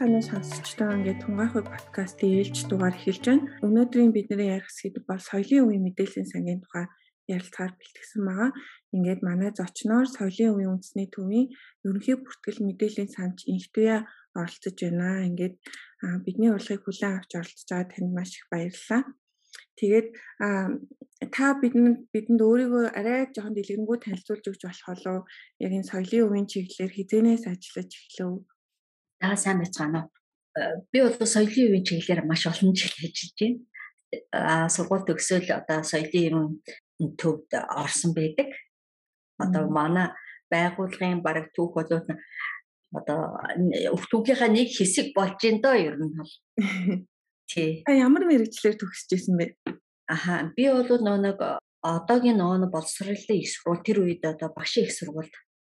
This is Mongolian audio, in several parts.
сайн сонсогчдоо ингээд Тунгаахуй подкастын ээлж дугаар эхэлж байна. Өнөөдрийн бидний ярих сэдв бол соёлын үеийн мэдээллийн сангийн тухай ярилцахаар бэлтгэсэн байгаа. Ингээд манай зочноор соёлын үеийн үндэсний төвийн ерөнхий бүртгэл мэдээллийн санч Инхтуя оролцож байна. Ингээд бидний урилгыг хүлээн авч оролцож байгаа танд маш их баярлалаа. Тэгээд та бидэнд өөрийгөө арай жоохон дэлгэрэнгүй танилцуулж өгч болох болов яг энэ соёлын үеийн чиглэлээр хизээнээс ажиллаж эхлэв. Сайн байцгаана уу? Би бол соёлын үеийн чиглэлээр маш олон жил ажиллаж байна. Сургууль төгсөөл одоо соёлын ерөнхий төвд орсон байдаг. Одоо манай байгууллагын бараг түүх бол одоо өвтгийнхаа нэг хэсэг болж байна доо ер нь бол. Тий. Ямар мэргэжлэр төгсөж ирсэн бэ? Би бол нэг одоогийн боловсролын их сургууль тэр үед одоо багшийн их сургуульд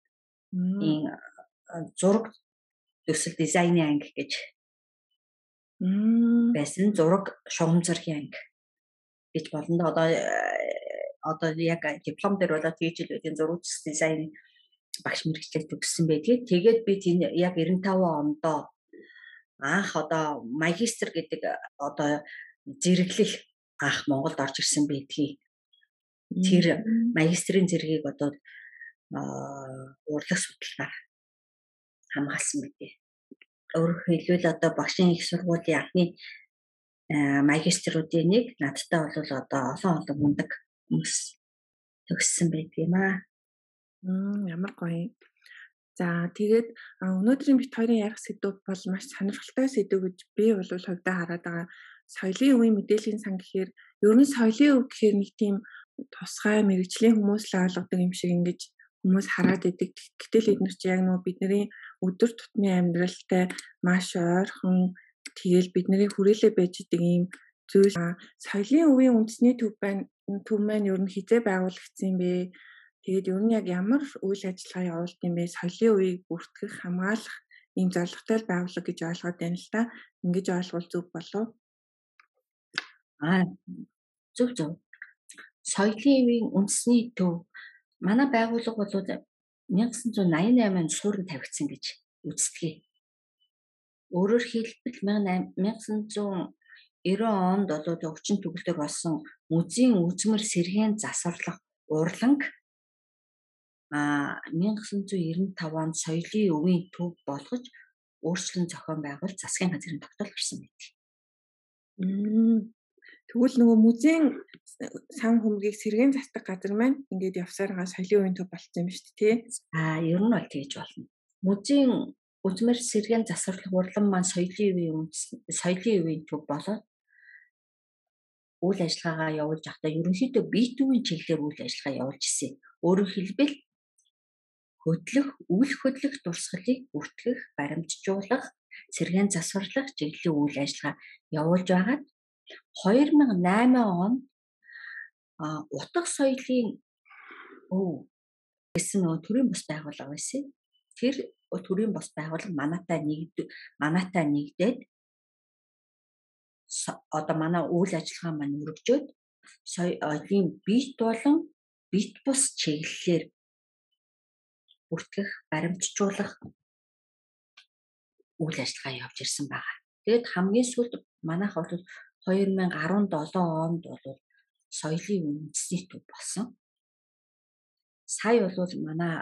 зураг төсөл дизайны анги гэж байсан. Зураг шугам зургийн анги гэж болно. Одоо яг диплом дээр болоод тэгж л үеийн зураг дизайн багш мэргэжлээ төгссөн байдгийг. Тэгээд би яг 95 онд анх одоо магистр гэдэг одоо зэрэглэл анх Монголд орж ирсэн байдгийг. Тэр магистрийн зэргийг одоо урлаг судалгаар хамгаалсан байдаг. Өөрөөр хэлбэл одоо багшийн их сургуулийн анхны магиструудын нэг надтай бол одоо олон мундаг хүмүүс төгссөн байдаг юм аа. Ямар гоё. За тэгээд өнөөдрийн бит хоёрын ярих сэдв бол маш сонирхолтой сэдв гэж би бол хувьдаа хараад байгаа. Соёлын үеийн мэдээллийн сан гэхээр ер нь соёлын үе гэхээр нэг тийм тусгай мэргэжлийн хүмүүс л ойлгодог юм шиг ингэж хүмүүс хараад идэг. Гэтэл эдгээр чи яг нөгөө бидний өдөр тутмын амьдралтай маш ойрхон тэгэл бидний хүрээлэн байж идэг юм зүйл. Соёлын үеийн үндэсний төв маань ер нь хизээ байгуулагдсан юм бэ? Тэгээд ер нь яг ямар үйл ажиллагаа явуулдаг юм бэ? Соёлын үеийг бүртгэх, хамгаалах ийм зорилготой байгууллага гэж ойлгоод байна л та. Ингэж ойлгол зөв болов? Зөв. Соёлын үеийн үндэсний төв манай байгууллага бол 1988 онд суурин тавигдсан гэж үздэг. Өөрөөр хэлбэл 1990 онд өвчин төгөлдөр болсон музейн үзмэр сэргээн засварлах урланг 1995 онд соёлын үеийн төв болгож өөрчлөн зохион байгуулж засгийн газрын тогтоол гарсан байдаг. Тэгвэл нөгөө музейн сан хөмгийг сэргээн засдаг газар маань ингээд явсаар соёлын үеийн төв болцсон юм шүү дээ, тий? Ер нь бол тэгж болно. Музейн үзмэр сэргээн засварлах урлан маань соёлын үеийн төв болоод үйл ажиллагаагаа явуулж байхдаа ерөнхийдөө бие төвийн чиглэлээр үйл ажиллагаа явуулж ирсэн. Өөрөөр хэлбэл үйл хөдлөх дурсгалыг бүртгэх, баримтжуулах, сэргээн засварлах чиглэлийн үйл ажиллагаа явуулж байгаад 2008 онд утга соёлын гэсэн төрийн бас байгууллага байсан. Тэр төрийн бас байгууллага манайтай нэгдээд одоо манай үйл ажиллагаа маань өргөжөөд соёлын бит болон бит бус чиглэлээр бүртгэх, баримтжуулах үйл ажиллагаа явж ирсэн байгаа. Тэгэд хамгийн сүүлд манайх бол 2017 онд бол соёлын үндэсний төв болсон. Сая бол манай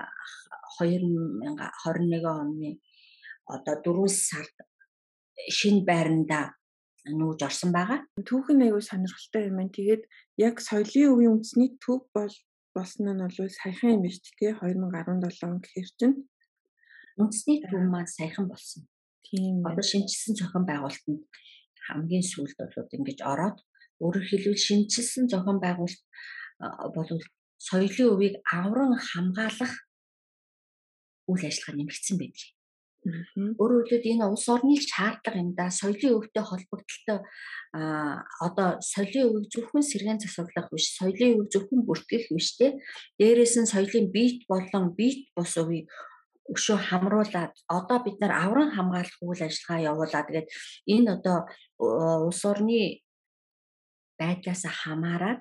2021 оны одоо 4 сард шинэ байранда нүүж орсон байгаа. Түүхэн аягүй сонирхолтой юм байна. Тэгээд яг соёлын үеийн үндэсний төв болсон нь бол саяхан юм биш тий 2017 он гэхээр чинь үндэсний төв маань саяхан болсон. Тийм. Одоо шинжилсэн зохион байгуулалтанд хамгийн сүүлд бол ингэж ороод өөрөөр хэлбэл шинжилсэн зохион байгуулалт бол соёлын үеийг авран хамгаалах үйл ажиллагаа нэмэгдсэн байдаг. Өөрөөр хэлбэл энэ улс орныг шаардлагатай юм да. Соёлын өвтэй холбогдлолтой одоо соёлын өвийг зөвхөн сэргээн засварлах биш, соёлын өвийг зөвхөн бүртгэх биш те. Дээрээс нь соёлын бит болон бит бус өвийг өшөө хамруулад одоо бид нар авран хамгаалах үйл ажиллагаа явуулаад тэгээд энэ одоо улс орны байдлаас хамаарат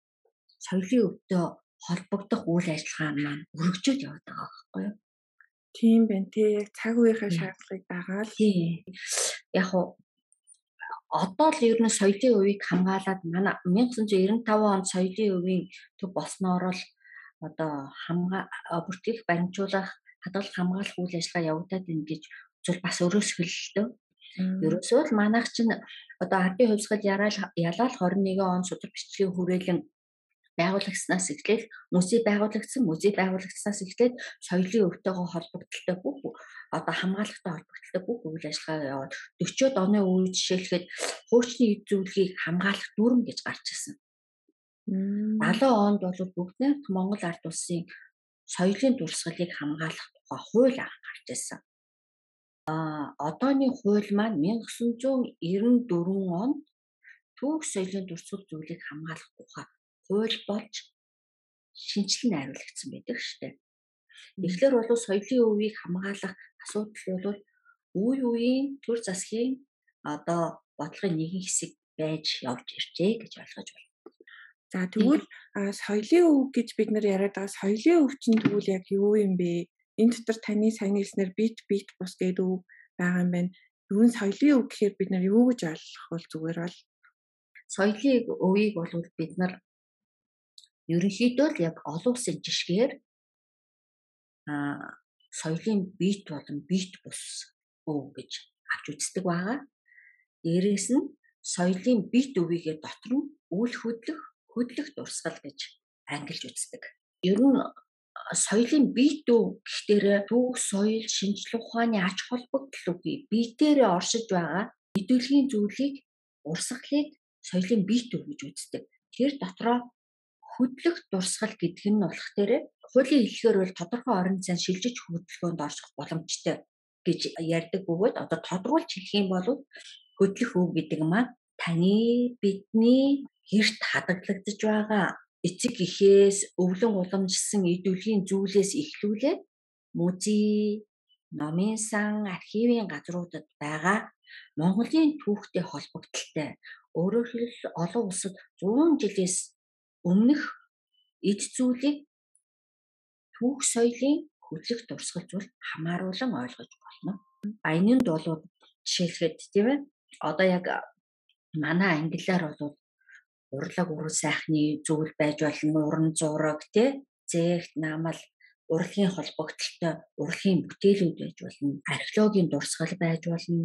соёлын өвтэй холбогдох үйл ажиллагаа маань өргөжөөд яваад байгаа байхгүй юу? Тийм байна тий. Яг цаг үеийнхээ Тий. шаардлагыг дагаад Тий. Яг уу одоо л ер нь соёлын хувийг хамгаалаад манай 1995 онд соёлын хувийн төв болсноор л одоо бүртгэх, баримжуулах, хадгалах, хамгаалах үйл ажиллагаа явагдаад байна гэж зүйл бас өрөөсгөл л дөө. Ерөөсөө л манайх чинь одоо ардын хувьсгал ялаал 21 он судар бичлэгийн хүрээлэн байгуулагдсанаас эхлээл музей байгуулагдсанаас эхлээд соёлын өвтөөгөө холбогдолтой бүх одоо хамгаалалттай холбогдолтой бүх үйл ажиллагаа яваад 40-од оны үед жишээлхэд хуучны эд зүйлгийг хамгаалах дүрм гэж гарч ирсэн. 70 онд бол бүгд найрамд Монгол ард улсын соёлын дурсгалыг хамгаалах тухай хууль анх гарч ирсэн. Одооний хууль маань 1994 онд түүх соёлын дурсгал зүйлийг хамгаалах тухай хууль болж шинжилэн найруулагдсан байдаг шүү дээ. Тэгэхээр бол соёлын өвийг хамгаалах асуудал бол үе үеийн төр засгийн одоо бодлогын нэгэн хэсэг байж явж иржээ гэж ойлгож байна. За тэгвэл соёлын өв гэж бид нар яриад байгаа соёлын өв чинь тэгвэл яг юу юм бэ? Энэ дотор таны сайн хэлснээр бит бус гэдэг үг байгаа юм байна. Юу нь соёлын өв гэхээр бид нар юу гэж ойлгох бол зүгээр бол? Соёлын өвийг бол бид нар ерөнхийдөө л яг олон улсын жишгээр соёлын бит болон бит бус өв гэж авч үздэг байгаа. Дээрээс нь соёлын бит өвийгээ дотор нь үйл хөдлөх дурсгал гэж ангилж үздэг. Ер нь соёлын бит өв гэхтэр түүх, соёл, шинжлэх ухааны ач холбогдол үгүй биетээрээ оршиж байгаа мэдүүлгийн зүйлийг урсгалыг соёлын бит өв гэж үздэг. Тэр дотроо хөдлөх дурсгал гэдэг нь болох дээр хуулийн хэллэгээр бол тодорхой орон зайн шилжиж хөдөлгөөнд орших боломжтой гэж ярьдаг бөгөөд одоо тодруулж хэлэх юм бол хөдлөх өв гэдэг маань таны бидний гэрт хадгалагдаж байгаа эцэг эхээс өвлөн уламжилсан идэвхтэй зүйлээс эхлүүлээд музей, номын сан, архивын газруудад байгаа Монголын түүхтэй холбогдолтой өөрөөр хэлбэл олон улсад 100 жилээс өмнөх эд зүйлийг түүх соёлын хөдлөх дурсгал зүйл хамааруулан ойлгож болно. Энэнд бол жишээлхэд тийм ээ одоо яг манай англиар бол урлаг уран сайхны зүйл байж болно, уран зураг тий зээгт намал урлагийн холбогдолтой урлагийн бүтээлүүд байж болно, археологийн дурсгал байж болно,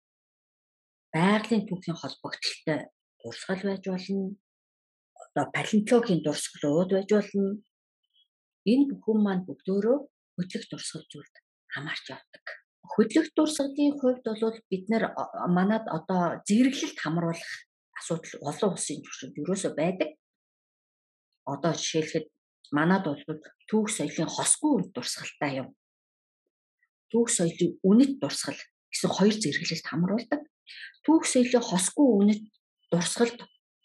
байгалийн түүхийн холбогдолтой дурсгал байж болно, одоо палеонтологийн дурсгалууд байж болно. Энэ бүхэн маань бүгдөө хөдлөх дурсгал зүйлд хамаарч явдаг. Хөдлөх дурсгалын хувьд бол бид манад одоо зэрэглэлд хамруулах асуудал олон улсын түвшинд ерөөсөө байдаг. Одоо жишээлхэд манад бол түүх соёлын хосгүй үнд дурсгалтай юм. Түүх соёлын үнэт дурсгал гэсэн хоёр зэрэглэлд хамруулдаг. Түүх соёлын хосгүй үнэт дурсгалд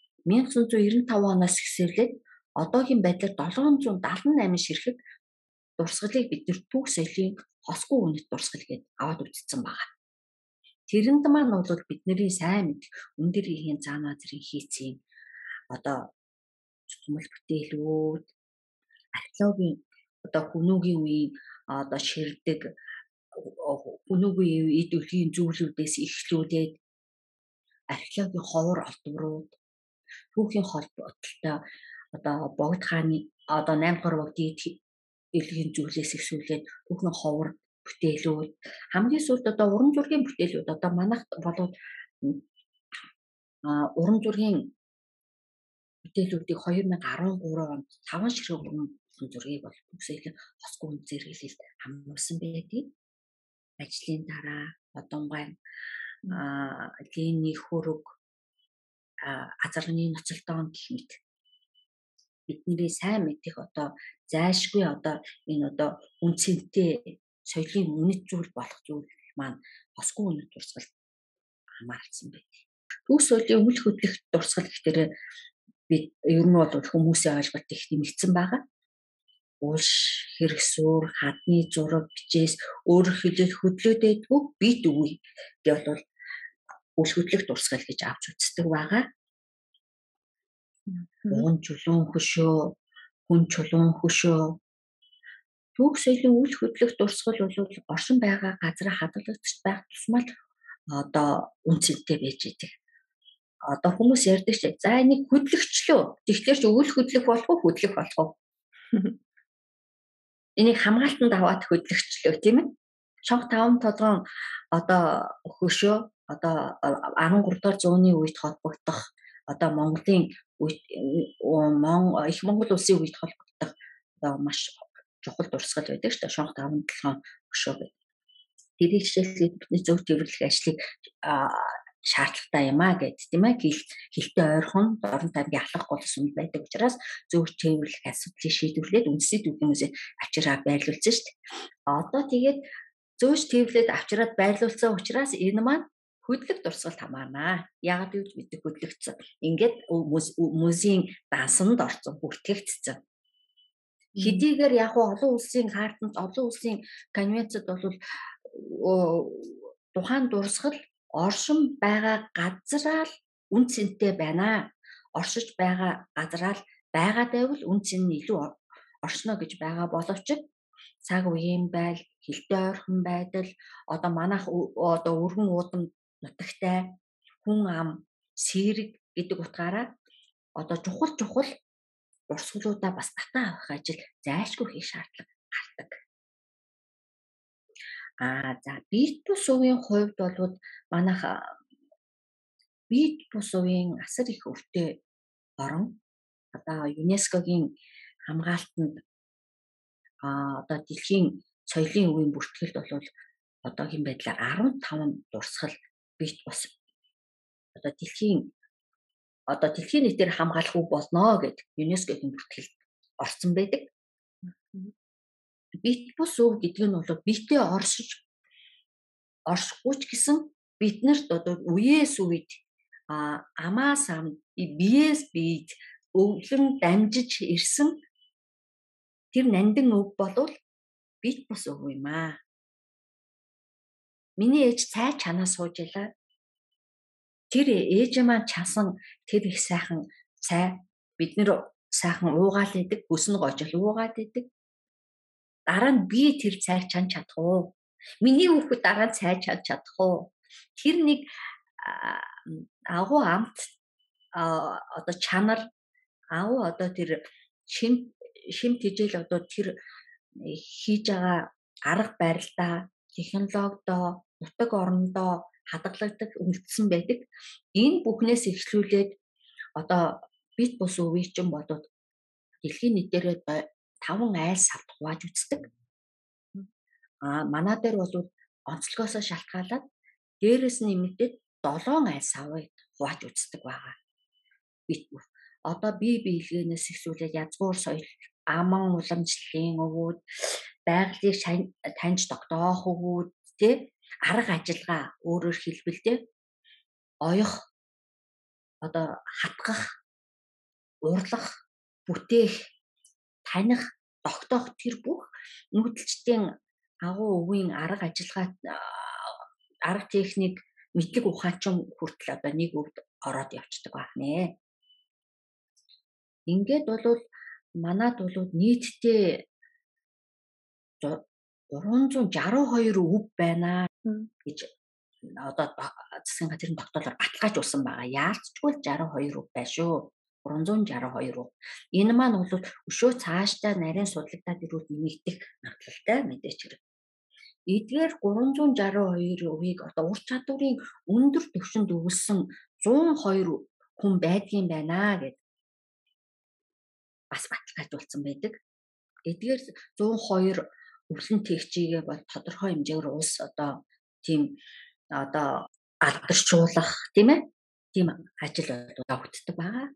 1995 оноос эхлээд одоогийн байдлаар 778 ширхэг дурсгалыг бид нэр түүх соёлын хосгүй үнэт дурсгал гэж аваад үзсэн байгаа. Тэрэнд маань бол бидний сайн мэдэх өндөр ихийн заанаа зэрэг хийцэн одоо цутмал бүтээлүүд археологийн одоо хүмүүгийн үеийн одоо ширдэг хүмүүгийн эд өлгийн зүйлүүдээс эхлүүлээд археологийн ховор олдврууд түүхийн холбоотой одоо богд хааны одоо 8 дугаар богдын элгийн зүйлээс эхлүүлээд түүхийн ховор бүтээлүүд хамгийн сүүлд одоо уран зургийн бүтээлүүд одоо манайх болоод уран зургийн бүтээлүүдийг 2013 онд 5 ширхэг уран зургийг бол бүсэйлэн хосгүй үнд зэрэглэлд хамруулсан байдаг. Ажлын дараа Одонгой Лений хөрөг азарганы ноцолтоон гэх мэт бидний сайн мэдих одоо зайлшгүй одоо энэ одоо үнцэнтэй соёлын үнэт зүйл болох зүйл маань хосгүй үнэт дурсгал хамаарсан байдаг. Түүх соёлын үйл хөдлөх дурсгал гэхээр бид ер нь бол хүмүүсийн ойлголт их нэмэгдсэн байгаа. Улш, хэрэгсүр, хадны зураг, бичээс өөрөөр хэлбэл хөдлөөдөөдгүй бит үгүй гэж бол үйл хөдлөх дурсгал гэж авч үздэг байгаа. Уун чулуун хөшөө, хүн чулуун хөшөө, түүх соёлын үйл хөдлөх дурсгал бол оршин байгаа газраа хадгалагдаж байх тусмал одоо үн цэнтэй байж идэг. Одоо хүмүүс ярьдаг ч за энийг хөдлөгчлөө. Тэгэхээр ч үйл хөдлөх болох уу, хөдлөх болох уу? Энийг хамгаалтанд аваад хөдлөгчлөө тийм ээ. Шонх 5 толгойн одоо хөшөө одоо 13 дугаар зууны үед холбогдох одоо Монголын үед их Монгол улсын үед холбогдох одоо маш чухал дурсгал байдаг шүү дээ. Шонх 5 толгойн хөшөө гэдэг. Тэрийг жишээлбэл бидний зөв төвлөрөх ажлыг шаардлагатай юм а гэд тийм ээ. Хилтэй ойрхон дорн тайвгийн алхах гол сүм байдаг учраас зөв төвлөрөх асуудлыг шийдвэрлээд үндэсний түүхээс авчираа байрлуулсан шүү дээ. Одоо тэгээд зөөж төвлөрээд авчираад байрлуулсан учраас энэ маань хөдлөх дурсгал хамаарнаа. Яагаад гэвэл бид хөдлөгдсөн. Ингээд хүмүүсийн дансанд орсон, бүртгэгдсэн. Хэдийгээр яг олон улсын хартанд, олон улсын конвенцэд бол тухайн дурсгал оршин байгаа газраа л үн цэнтэй байна. Оршиж байгаа газраа л байгаад байвал үн цэн нь илүү оршино гэж байгаа боловч цаг үеийн байл, хилтэй ойрхон байдал, одоо манайх одоо өргөн уудам нутагтай хүн ам сэрэг гэдэг утгаараа одоо чухал дурсгалуудаа бас татаа авах ажил зайлшгүй хийх шаардлага гардаг. За бит бус үеийн хувьд бол манайх бит бус үеийн асар их өвтэй орон одоо ЮНЕСКОгийн хамгаалтанд одоо дэлхийн соёлын өвийн бүртгэлд бол одоогийн байдлаар 15 дурсгал бит бус одоо дэлхийн нийтээр хамгаалах үг болно гэдэг ЮНЕСКОгийн бүртгэлд орсон байдаг. Бит бус өв гэдэг нь бол битээ оршихгүй ч гэсэн биднэрт одоо үеэс үед амаас ам биеэс биед өвлөн дамжиж ирсэн тэр нандин өв болвол бит бус өв юм аа. Миний ээж цай чанаа сууж илаа. Тэр ээж маань часан тэр их сайхан цай бид нэр сайхан уугаал идэг, хөснө гожил уугаад идэг. Дараа нь би тэр цайг чан чадах уу? Миний хүүхэд дараа нь цай чан чадах уу? Тэр нэг агуу амт одоо чанар агуу одоо тэр шимт хижээл одоо тэр хийж байгаа арга барилдаа, технологидоо, нутаг орондоо хадгалагддаг үлдсэн байдаг. Энэ бүхнээс эхлүүлээд одоо бит бус өвийг ч юм бодоод дэлхийн нийтээр 5 айл савд хувааж үздэг. Манай дээр бол онцлогоосоо шалтгаалаад дээрээс нэмэгдээд 7 айл савыг хувааж үздэг байгаа. Бит бус. Одоо бие биелгээс эхлүүлээд язгуур соёл, аман уламжлалын өвүүд, байгалийг таньж тогтоох өвүүд, тэ арга ажиллагаа өөрөөр хэлбэл тэ оёх, одоо хатгах, урлах, бүтээх, таних, тогтоох тэр бүх нүүдэлчдийн агуу өвийн арга ажиллагаа, арга техник, мэдлэг ухаанчин хүртэл одоо нэг өвд ороод явцдаг байна. Ингээд бол манад бол нийтдээ 362 өв байна гэж одоо засгийн газрын тогтоолоор баталгаажуулсан байгаа. Яалтчгүй 62 өв байна шүү. 362 өв. Энэ маань бол өшөө цаашдаа нарийн судлагдаад ирүүд нэмэгдэх магадлалтай мэдээч хэрэг. Эдгээр 362 өвийг одоо ур чадварын өндөр түвшинд өвлсөн 102 хүн байдгийн байна гэдэг бас баталгаажуулсан байдаг. Эдгээр 102 өвлөн тэгчигээ бол тодорхой хэмжээгээр улс одоо тийм одоо алдаршуулах тийм ээ тийм ажил явагддаг байгаа.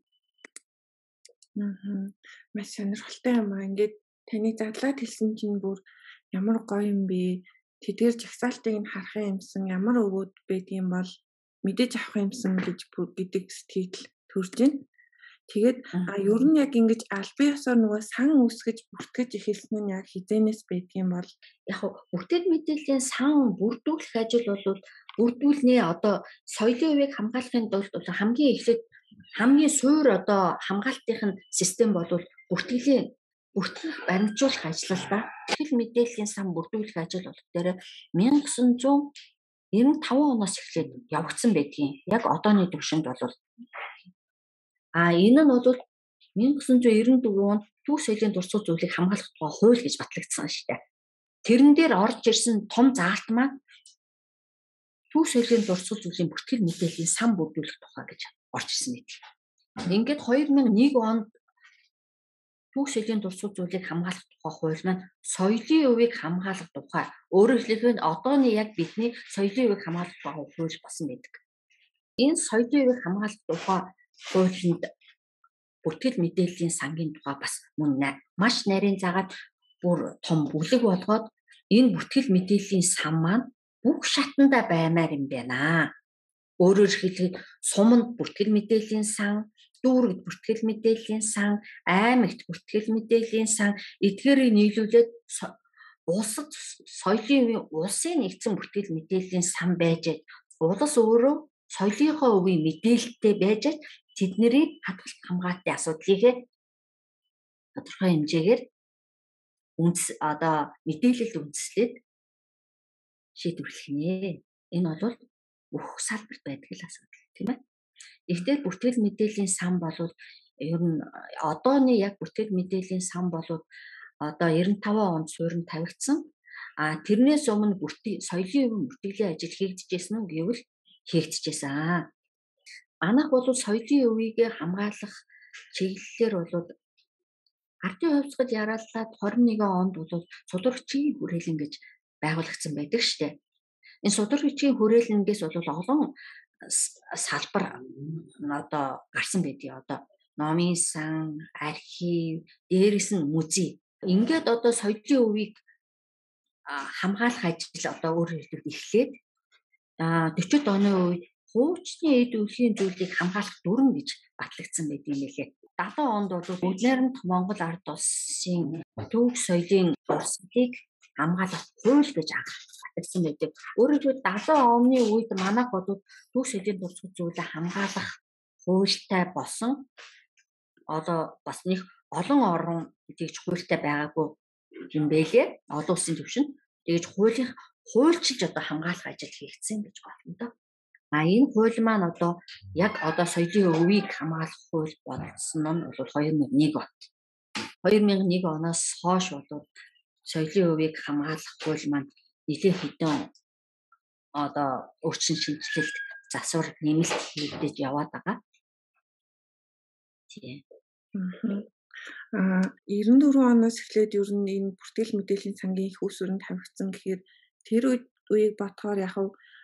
Маш сонирхолтой юм аа. Ингээд таны задлаад хэлсэн чинь бүр ямар гоё юм бэ? Тэдгээр жагсаалтыг нь харах юмсан ямар өвөд байдгийм бол мэдээж авах юмсан гэж гэдэг сэтгэл төрж байна. Тэгээд ер нь яг ингэж албан ёсоор нөгөө сан үсгэж бүртгэж эхэлсэн нь яг хизэнээс байдгийм бол яг бүтээл мэдээллийн сан бүрдүүлэх ажил бол бүрдүүлнэ одоо соёлын өвийг хамгаалахын тулд хамгийн эхлээд хамгийн суур одоо хамгаалтын систем бол бүртгэлийн бүртгэл баримжуулах ажиллалдаа бүтгэл мэдээллийн сан бүрдүүлэх ажил бол дээр 1995 оноос эхлээд явагдсан байдгийн. Яг одооны түвшинд бол энэ нь бол 1994 онд түүх соёлын дурсгал зүйлийг хамгаалах тухай хууль гэж батлагдсан шүү дээ. Тэрэн дээр орж ирсэн том заалт маань түүх соёлын дурсгал зүйлийн бүртгэл мэдээллийн сан бүрдүүлэх тухай гэж орж ирсэн мэт. Ингээд 2001 онд түүх соёлын дурсгал зүйлийг хамгаалах тухай хууль маань соёлын хувийг хамгаалах тухай өөрөөр хэлбэл одооны яг бидний соёлын хувийг хамгаалах тухай хууль болсон байдаг. Энэ соёлын хувийг хамгаалах тухай хуулинд бүртгэл мэдээллийн сангийн тухай бас мөн маш нарийн загаад бүр том бүлэг болгоод энэ бүртгэл мэдээллийн сан маань бүх шатанда баймаар юм байна. Өөрөөр хэлбэл суманд бүртгэл мэдээллийн сан, дүүрэгт бүртгэл мэдээллийн сан, аймагт бүртгэл мэдээллийн сан эдгээрийг нийлүүлээд улсад соёлын улсын нэгдсэн бүртгэл мэдээллийн сан байж улс өөрөө соёлынхоо үеийн мэдээлэлтэй байж тэднийг хадгалт хамгаалтын асуудлыг тодорхой хэмжээгээр мэдээлэлд үндэслээд шийдвэрлэх нэ. Энэ бол бүх салбарт байдаг л асуудал тийм ээ. Гэхдээ бүртгэл мэдээллийн сан бол ер нь одооны яг бүртгэл мэдээллийн сан бол одоо 95 онд суурин тавигдсан. Тэрнээс өмнө соёлын хувийн бүртгэлийн ажил хийгдчихсэн үү гэвэл хийгдчихсэн. Манайх бол соёлын хувийг хамгаалах чиглэлээр бол ардын хувьсгал яраалаад 21 онд бол судрагчийн хүрээлэн гэж байгуулагдсан байдаг шүү дээ. Энэ судрагчийн хүрээлэнгээс бол олон салбар гарсан байдгийг номын сан, архив, дээрээс нь музей. Ингээд соёлын хувийг хамгаалах ажил өөрөөр хэлбэл эхлээд 40-д оны үед хуучны эд өлгийн зүйлийг хамгаалах дүрм гэж батлагдсан байдаг юм билээ. 70 онд бол Бүгднайрамд Монгол ард улсын түүх соёлын дурсгалыг хамгаалах хууль гэж батлагдсан байдаг. Өөрөөр хэлбэл 70 оны үед манайх бол түүх соёлын дурсгал зүйлийг хамгаалах хуультай болсон бас нэг олон орон тэгж хуультай байгаагүй юм бэлээ. Олон улсын түвшинд тэгж хуульчилж хамгаалах ажил хийгдсэн гэж байна доо. Энэ хууль маань яг соёлын хувийг хамгаалах хууль болсон нь бол 2001 он. 2001 оноос хойш бол соёлын хувийг хамгаалах хууль маань нэлээд хэдэн өөрчлөлт шинжилэлт засвар нэмэлт хийгдэж яваад байгаа. Тийм. 94 оноос эхлээд ер нь энэ бүртгэл мэдээллийн сангийн их усүрэн тавигдсан гэхээр тэр үеийг бодохоор яг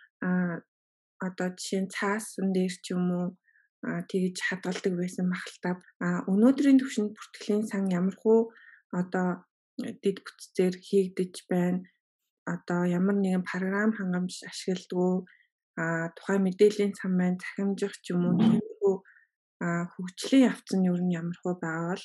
жишээ нь цаасан дээр ч юм уу тэгж хадгалдаг байсан махалтай. Өнөөдрийн түвшинд бүртгэлийн сан ямархуу дэд бүтцээр хийгдэж байна. Ямар нэгэн програм хангамж ашигладаг. Тухайн мэдээллийн сан маань захимжих ч юм уу тиймэрхүү хөгжлийн явц нь ер нь ямархуу байгаа бол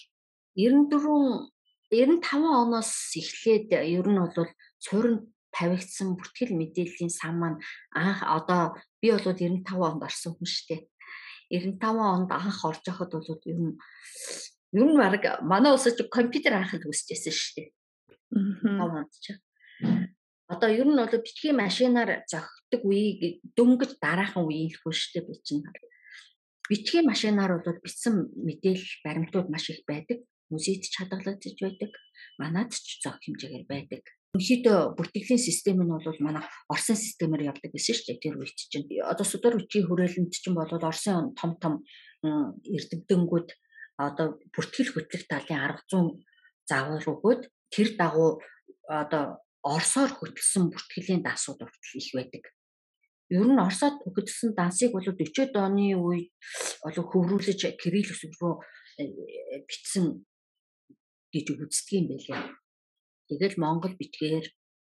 95 оноос эхлээд ер нь бол суурин тавигдсан бүртгэл мэдээллийн сан маань би бол 95 онд орсон хүн шүү дээ. 95 онд анх орж байхад бол ер нь баг манай улсад компьютер анх үүсчихсэн шүү дээ. 95 онд ч. Ер нь бол бичгийн машинаар зохидог үеийг дөнгөж дараахан үеийн хөө шүү дээ би чинь. Бичгийн машинаар бол бичсэн мэдээлэл баримтууд маш их байдаг. Музейд ч хадгалагдаж байдаг. Манайд ч зох хэмжээгээр байдаг. Өнөөдөр бүртгэлийн систем нь бол манай Оросын системээр явдаг гэсэн шүү дээ. Тэр үед чинь судрагчийн хүрээлэнд чинь бол Оросын том эрдэмтэнгүүд бүртгэл хөтлөх талын арга зүйн заавар өгөөд тэр дагуу Оросоор хөтлсөн бүртгэлийн дансууд хүртэл их байдаг. Ер нь Оросод хөтлсөн дансыг бол 40-од оны үед хөврүүлж кирилл үсэг рүү бичсэн гэж үздэг юм байлээ. Тэгэл Монгол бичгээр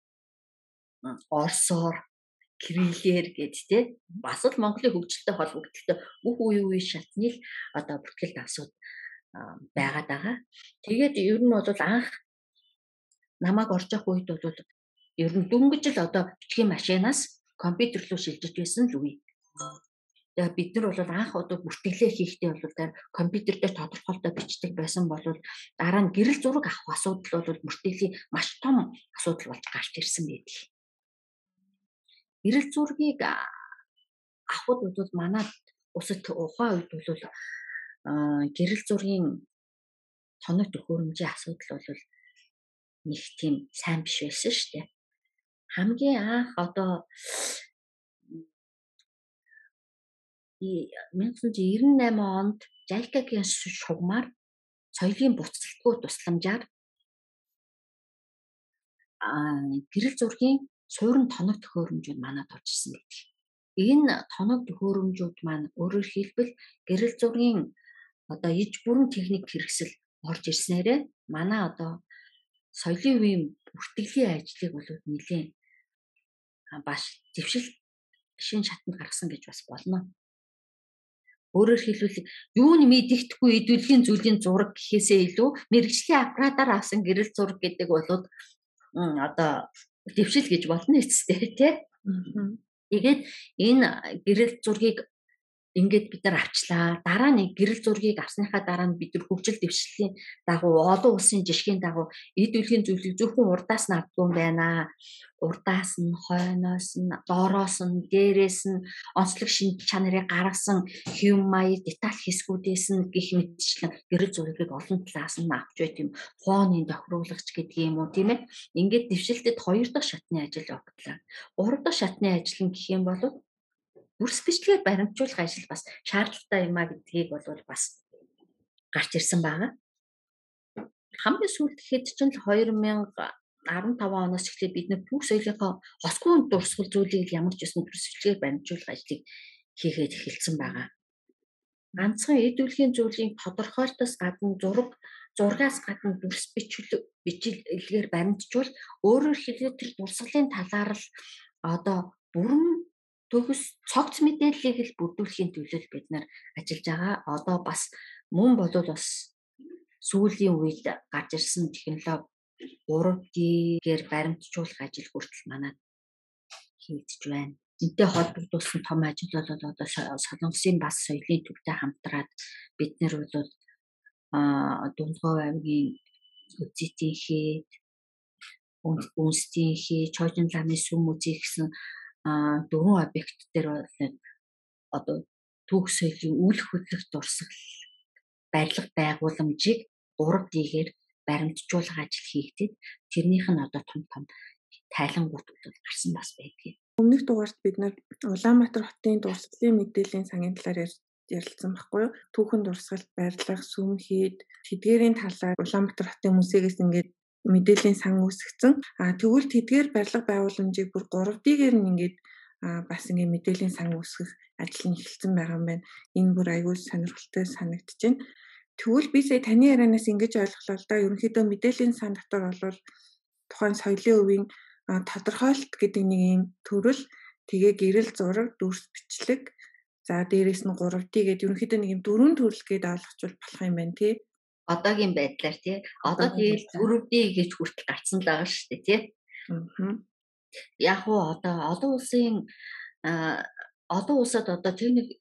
Оросоор кириллээр гэдэг бас л Монголын хөгжилтэй холбогдолтой бүх үе шатны бүртгэл дансууд байгаад байгаа. Тэгээд ер нь бол анх намайг орж явах үед бол ер нь дөнгөж л бичгийн машинаас компьютер руу шилжиж байсан л үе. Тэгээ бид нар бол анх одоо бүртгэлээ хийхдээ бол компьютер дээр тодорхойлолтоо бичдэг байсан бол дараа нь гэрэл зураг авах асуудал бол бүртгэлийн маш том асуудал болж гарч ирсэн байдаг. Гэрэл зургийг авахд бол манай усад ухаан үед бол гэрэл зургийн тоног төхөөрөмжийн асуудал бол нэг тийм сайн биш байсан шүү дээ. Хамгийн анх одоо 1998 онд JICA-гийн шугамар соёлын буцалтгүй тусламжаар гэрэл зургийн суурин тоног төхөөрөмжүүд манад орж ирсэн байдаг. Энэ тоног төхөөрөмжүүд маань өөрөөр хэлбэл гэрэл зургийн одоо иж бүрэн техник хэрэгсэл орж ирснээрээ манай одоо соёлын үеийн бүртгэлийн ажлыг бол нэлээд баш дэвшил шин шатанд гаргасан гэж бас болно. Өөрөөр хэлбэл юу нь мэддэхгүй идэвхтэй зүйлийн зураг гэхээсээ илүү мэрэгжлийн аппаратаар авсан гэрэл зураг гэдэг бол одоо дэвшил гэж болно эцэстээ тий. Тэгээд энэ гэрэл зургийг ингээд бид нар авчлаа. Дараа нь гэрэл зургийг авсныхаа дараа нь бид нар хөгжил дэвшлийн дагуу олон улсын жишгийн дагуу идэвхтэй зүйлийг зөвхөн урдаас нь авдгүй юм байна. Урдаас нь, хойноос нь, доороос нь, дээрээс нь онцлог шинж чанарыг гаргасан хэв маяг деталь хэсгүүдээс нь гих мэтчлэн гэрэл зургийг олон талаас нь авч байт юм. Фоны тохируулгач гэдэг юм уу тийм ээ. Ингээд дэвшилтэд 2 дахь шатны ажил явагдлаа. 3 дахь шатны ажил нь гэх юм бол бүрс бичлэгээр баримтжуулах ажил бас шаардлагатай юм а гэдгийг бол бас гарч ирсэн байгаа. Хамгийн сүүлд гэхэд чинь 2015 оноос эхлээд бид нар бүх соёлынхаа хосгүй дурсгал зүйлийг ямар ч гэсэн бүрс бичлэгээр баримтжуулах ажлыг хийгээд эхэлсэн байгаа. Ганцхан идэвхтэй зүйлийн тодорхойлтоос гадна зургаас гадна бүрс бичлэгээр баримтжуул өөрөөр хэлбэл тэр дурсгалын талаар л одоо бүрэн төгс цогц мэдээллийг л бүрдүүлэхийн төлөө бид нар ажиллаж байгаа. Одоо бас мөн болов бас сүүлийн үед гарч ирсэн технологи 3D-гээр баримтжуулах ажил хүртэл манад хийгдэж байна. Энтэй холбогдуулсан том ажил бол одоо Солонгосын бас соёлын төвтэй хамтраад бид нар бол Дундгов аймгийн үзитийн хээ, үнстийн хээ, Чожин ламын сүм үзий гэсэн 4 объект дээр одоо түүх соёлын үйл хөдлөх дурсгал барилга байгууламжийг 3D-гээр баримтжуулах ажил хийгдээд тэрнийх нь одоо том тайлангууд гарсан бас байдаг. Өмнөх дугаарт бид нар Улаанбаатар хотын дурсгалын мэдээллийн сангийн талаар ярилцсан байхгүй юу? Түүхэн дурсгал, барилга, сүм хийд, тэдгээрийн талаар Улаанбаатар хотын музейгээс ингээд мэдээллийн сан үүсгэсэн. Тэгвэл тэдгээр барилга байгууламжийг бүр 3D-гээр ингээд бас ингээд мэдээллийн сан үүсгэх ажил нь эхэлсэн байгаа юм байна. Энэ бүр аюул сонирхолтой санагдаж байна. Тэгвэл би сая таны ярианаас ингэж ойлголоо л да. Ерөнхийдөө мэдээллийн сан дотор бол тухайн соёлын үеийн тодорхойлолт гэдэг нэг юм төрөл, тэгээ гэрэл зураг, дүрс бичлэг, за дээрээс нь 3D гэдэг ерөнхийдөө нэг юм 4 төрөл гээд ойлгочвол болох юм байна тий. Одоогийн байдлаар тий. Одоо тэгээд 4D гэж хүртэл гарцсан л байгаа шүү дээ тий. Яг уу одоо олон улсад одоо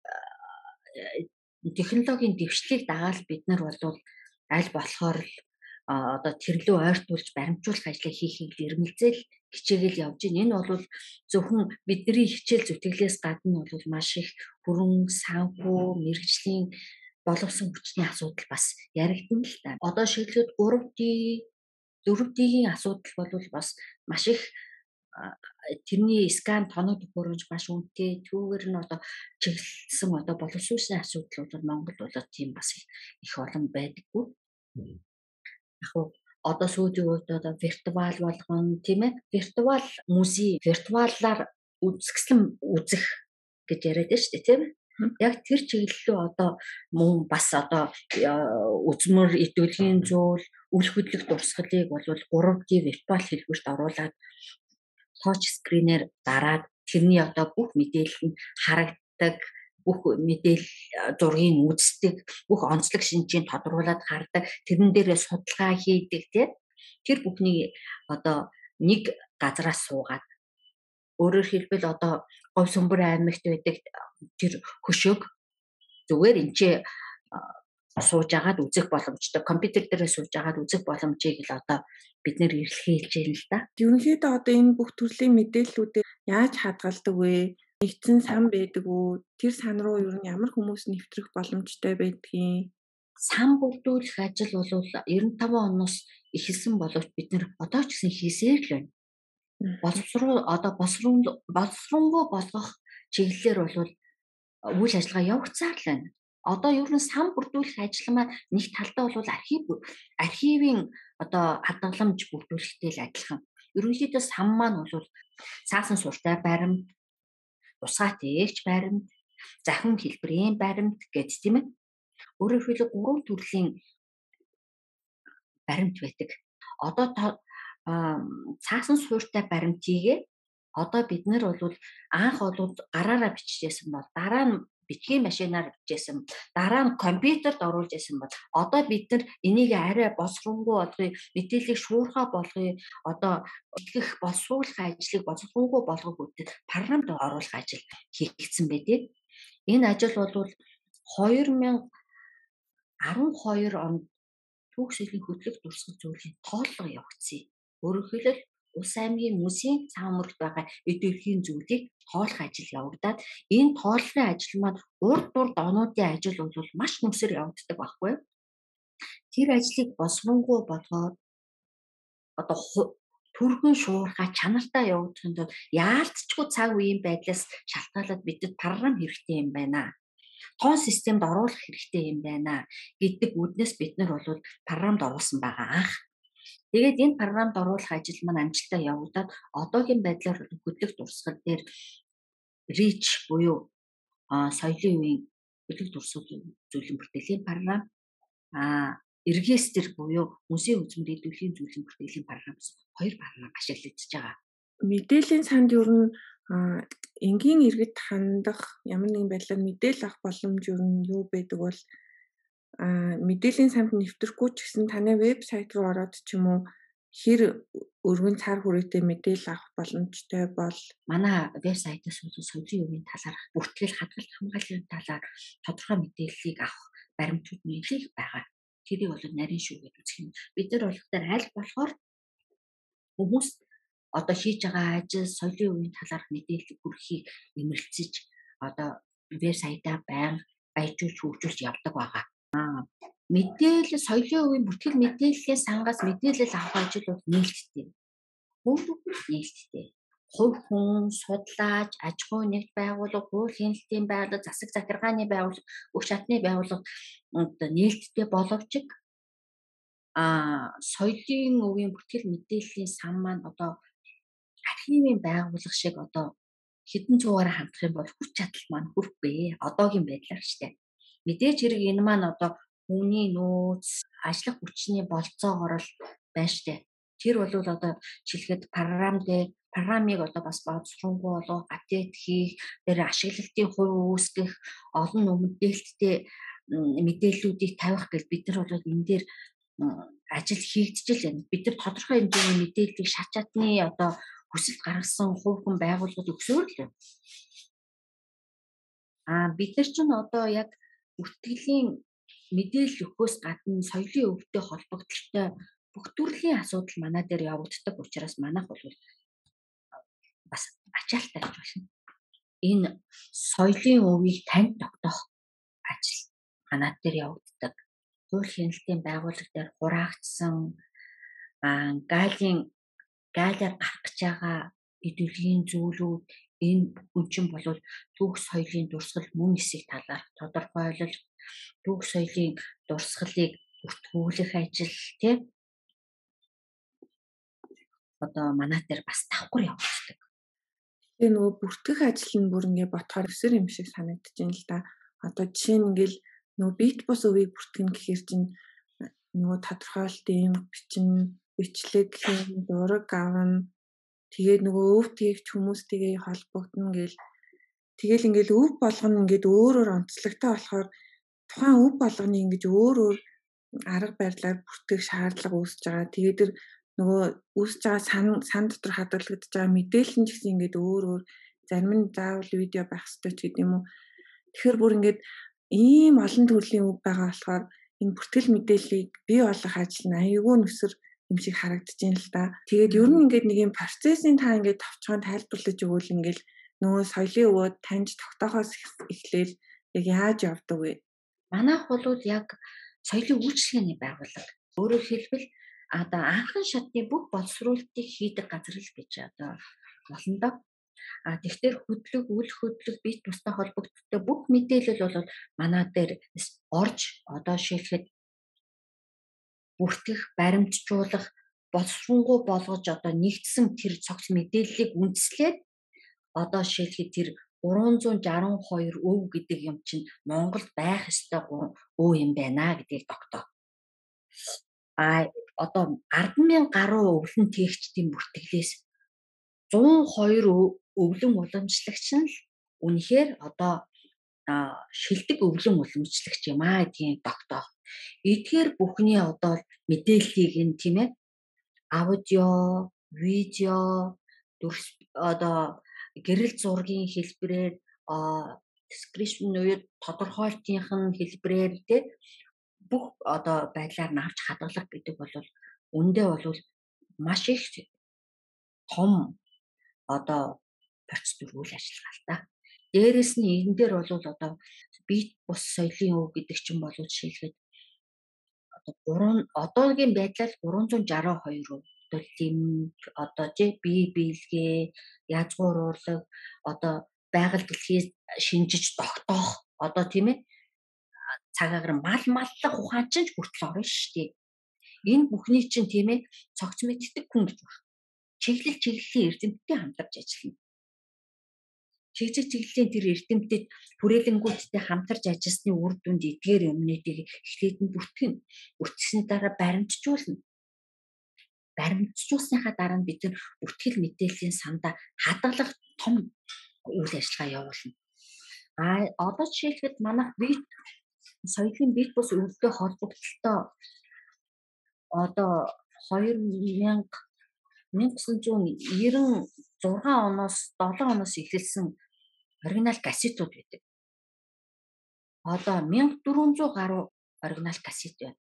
технологийн дэвшлийг дагаад бид нар бол аль болохоор одоо тэрлүү ойртуулж баримтжуулах ажлыг хийхийг эрмэлзээл хичээгээл явж байна. Энэ бол зөвхөн бидний хичээл зүтгэлээс гадна бол маш их хөрөн, санхүү, мэрэгжлийн боловсон хүчний асуудал бас яригдана л та. Одоо шийдлүүд 3D, 4D-ийн асуудал бол бас маш их тэрний скан тоног төхөөрөмж маш үнэтэй. Түүгээр нь одоо чиглэлсэн одоо боловсруулсан асуудал бол Монгол бол тийм бас их олон байдаггүй. Яг уу одоо сүүлийн үед одоо виртуал болгоно тийм ээ. Виртуал музей, виртуалаар үзэсгэлэн үзэх гэж яриад байна шүү дээ тийм ээ. Яг тэр чиглэлөө одоо мөн бас одоо үзмэр идэвхтэй зүйл, үл хөдлөх дурсгалыг бол 3D виртуал хэлбэрт оруулаад touch screen-ээр дараад тэрний одоо бүх мэдээлэл нь харагддаг, бүх мэдээлэл зургийг үздэг, бүх онцлог шинжийг тодруулаад гардаг, тэрэн дээрээ судалгаа хийдэг тийм. Тэр бүхний одоо нэг газараас суугаад өөрөөр хэлбэл одоо говь сүмбэр аймагт байдаг тэр хөшөөг зүгээр энэ чи сууж агаад үзэх боломжтой, компьютер дээрээ сууж агаад үзэх боломжийг л одоо бид нэр эрэлхийлж байна л да. Ерөнхийдөө одоо энэ бүх төрлийн мэдээллүүдээр яаж хадгалдаг вэ? Нэгдсэн сан байдаг уу? Тэр сан руу ер нь ямар хүмүүс нэвтрэх боломжтой байдгийг? Сан бүрдүүлэх ажил бол 95 оноос эхэлсэн боловч бид нэр одоо ч гэсэн хийсээр л байна. Боловсронгуй болгох чиглэлээр бол үйл ажиллагаа явагдсаар л байна. Одоо ер нь сан бүрдүүлэх ажил маань нэг талдаа бол архивын одоо хадгаламж бүрдүүлэхтэй л адилхан. Ерөнхийдөө сан маань бол цаасан суртай баримт, тусгай тээгч баримт, захин хэлбэрийн баримт гэдэг тийм ээ. Өөрөөр хэлбэл 3 төрлийн баримт байдаг. Одоо цаасан суурьтай баримтыг одоо бид нар бол анх бол гараараа бичижсэн бол дараа нь бичгийн машинаар бичижсэн, дараа нь компьютерд оруулж исэн бол одоо бид нар энийг арай боловсронгуй болгоё, мэдээллийг шуурхай болгоё, одоо итгэх боловсруулах ажлыг боловсронгуй болгох үедээ парламент оруулах ажил хийгдсэн байдаг. Энэ ажил бол 2012 онд Түүх соёлын хөтлөх дурсгал зөвлөлийн тооллого явагдсан. Өөрөөр хэлбэл Улс аймгийн Мөсийн цаан мөрөгт байгаа эд эрхийн зүйлийг тоолох ажил явагдаад энэ тооллогын ажил маань урд онуудын ажил бол маш нүсэр явагддаг байхгүй. Тэр ажлыг боловсронгуй болгоод одоо түргэн шуурхай чанартай явагдахын тулд яалтчгүй цаг үеийн байдлаас шалтгаалаад бидэд програм хэрэгтэй юм байна. Тоон системд оруулах хэрэгтэй юм байна гэдэг үднээс бид нар бол програмд оруулсан байгаа анх. Тэгээд энэ програмд оруулах ажил маань амжилттай явагдаад одоогийн байдлаар хөтлөх дурсгал дээр REACH буюу соёлын үеийн хөтлөх дурсгал зөвлөлийн бүртгэлийн програм, Регистр буюу Мөсийн үзмэр идэвхтэй зөвлөлийн бүртгэлийн програм гэсэн 2 програм ашиглагдаж байгаа. Мэдээллийн санд ер нь энгийн иргэд хандах ямар нэгэн байдлаар мэдээлэл авах боломж ер нь юу байдаг бол мэдээллийн санд нэвтрэхгүй ч гэсэн таны вебсайт руу ороод ч юм уу хэр өргөн цаар хүрээтэй мэдээлэл авах боломжтой бол манай вебсайтаас соёлын үеийн талаар бүртгэл хадгалах хамгааллын талаар тодорхой мэдээллийг авах баримтууд нэлээд байгаа. Тэрийг бол нарийн шүү гэж үзэх юм. Бид нар болохоор аль болохоор хүмүүс одоо хийж байгаа ажил соёлын үеийн талаарх мэдээлэл хүргэхийг эмэрэлцэж одоо вебсайтаа байнга баяжуулж хөгжүүлж явдаг байгаа. Мэдээлэл соёлын үеийн бүртгэл мэдээллийн сангаас мэдээлэл авах ажил бол нээлттэй. Нээлттэй. Хувь хүн, судлаач, аж ахуй нэгж байгууллага, хууль хяналтын байгууллага, засаг захиргааны байгууллага, бүх шатны байгууллага нээлттэй боловч соёлын үеийн бүртгэл мэдээллийн сан маань одоо архивын байгууллага шиг одоо хэдэн цугаараа хандах юм бол хүч чадал маань хүрхгүй. Одоогийн байдлаар штэ. Мэдээж хэрэг энэ маань одоо хүний нөөц, ажиллах хүчний болцоогоор л байна штэ. Тэр бол одоо жишээлхэд програмыг одоо бас боловсронгуй болгох, апдейт хийх, тэр ашиглалтын хувь үүсгэх, олон өмнөдөлттэй мэдээллүүдийг тавих гэж бид нар бол энэ дээр ажил хийгдчихэл байна. Бид нар тодорхой хэмжээний мэдээллийг шат чадны одоо хүсэлт гаргасан хувь хүн байгууллагууд өгсөөр л байна. Бид нар ч одоо яг бүртгэлийн мэдээлэл өгөхөөс гадна соёлын өвдөлтөд холбогдолтой бүх төрлийн асуудал манай дээр явагддаг учраас манайх бол бас ачаалттай гэж байна. Энэ соёлын өвийг танд тогтоох ажил манай дээр явагддаг. Хууль хяналтын байгууллага дээр хураагдсан гайлаар гарах гэж байгаа идэвхтэй зүйлүүд энэ хүчин бол түүх соёлын дурсгал мөн эсэх талаар тодорхойлол, түүх соёлын дурсгалыг бүртгүүлэх ажил тийм одоо манай дээр бас давхар явагддаг. Тэгээ нөгөө бүртгэх ажил нь бүр ингээ ботхоор өсөр юм шиг санагдаж байна л да. Одоо жишээ нь ингээл нөгөө бит бус өвийг бүртгэн гэхээр чинь нөгөө тодорхойлтын бичин, бичлэг, зураг авна. Тэгээд нөгөө өв тээгч хүмүүстэйгээ холбогдно гээл. Тэгэл ингээл өв болгоно ингээд өөр онцлогтой болохоор тухайн өв болгоны ингэж өөр арга барилаар бүртгэх шаардлага үүсэж байгаа. Тэгээд тэр нөгөө үүсэж байгаа сан дотор хадгалагдаж байгаа мэдээлэл нь ч гэсэн ингээд өөр зарим нь заавал видео байх ёстой ч гэдэг юм уу. Тэгэхээр бүр ингээд ийм олон төрлийн үг байгаа болохоор энэ бүртгэл мэдээллийг бий болгох ажил нь аюулгүй нүсэр юм шиг харагдаж байна л да. Тэгээд ер нь ингээд нэг юм процессын та ингээд товчхон тайлбарлаж өгвөл ингээд нөгөө соёлын өвөө таньж тогтоохоос эхлээл яг яаж явдаг вэ? Манайх бол яг соёлын үйлчлэгээний байгууллага. Өөрөөр хэлбэл одоо анхан шатны бүх боловсруулалтыг хийдэг газар л гэж одоо болно доо. Тэгэхээр хөдлөг, үл хөдлөг, бит бустай холбогддог бүх мэдээлэл бол манай дээр орж одоо шилхэд бүртгэх, баримтжуулах, боловсронгуй болгож одоо нэгдсэн тэр цогц мэдээллийг үндэслээд одоо шилхэд тэр 362 өв гэдэг юм чинь Монголд байх ёстой өв юм байна гэдгийг тогтоо. Одоо 10,000 гаруй өвлөн тээгчдийн бүртгэлээс 102 өвлөн уламжлагч нь л үнэхээр одоо шилдэг өвлөн уламжлагч юм гэдгийг тогтоох. Эдгээр бүхний одоо мэдээллийг нь тийм ээ аудио, видео, одоо гэрэл зургийн хэлбэрээр description уу тодорхойлтын хэлбэрээр тий бүх одоо байдлаар нь авч хадгалах гэдэг бол үндэ бол маш их том одоо процедур үйл ажиллагаа л та. Дээрээс нь энэ дээр бол одоо бит бус соёлын өв гэдэг чинь бол жишээлбэл одоогийн байдлаар 362 одоо лимт одоо тий бие биелгээ язгууруулаг одоо байгаль дэлхийг шинжиж тогтоох одоо тийм ээ цагаагаар маллах ухаан ч хүртэл орно шүү дээ. Энэ бүхний чинь тийм ээ цогц мэддэг хүн гэж байна. Чиглэлийн эрдэмтдтэй хамтарч ажиллана. Чиглэлийн тэр эрдэмтэд хүрээлэнгүүдтэй хамтарч ажилласны үр дүнд эдгээр юмнуудыг эхлээд нь бүртгэсний дараа баримтжуулна. Баримтжуулсныхаа дараа нь бид бүртгэл мэдээллийн сандаа хадгалах том үйл ажиллагаа явуулна. Одоо жишээлбэл манайх соёлын бит бус өвлөлтөй холбогдлолтой одоо 1996 оноос 7 оноос эхэлсэн оригинал кассетууд байдаг. Одоо 1400 гаруй оригинал кассет байна.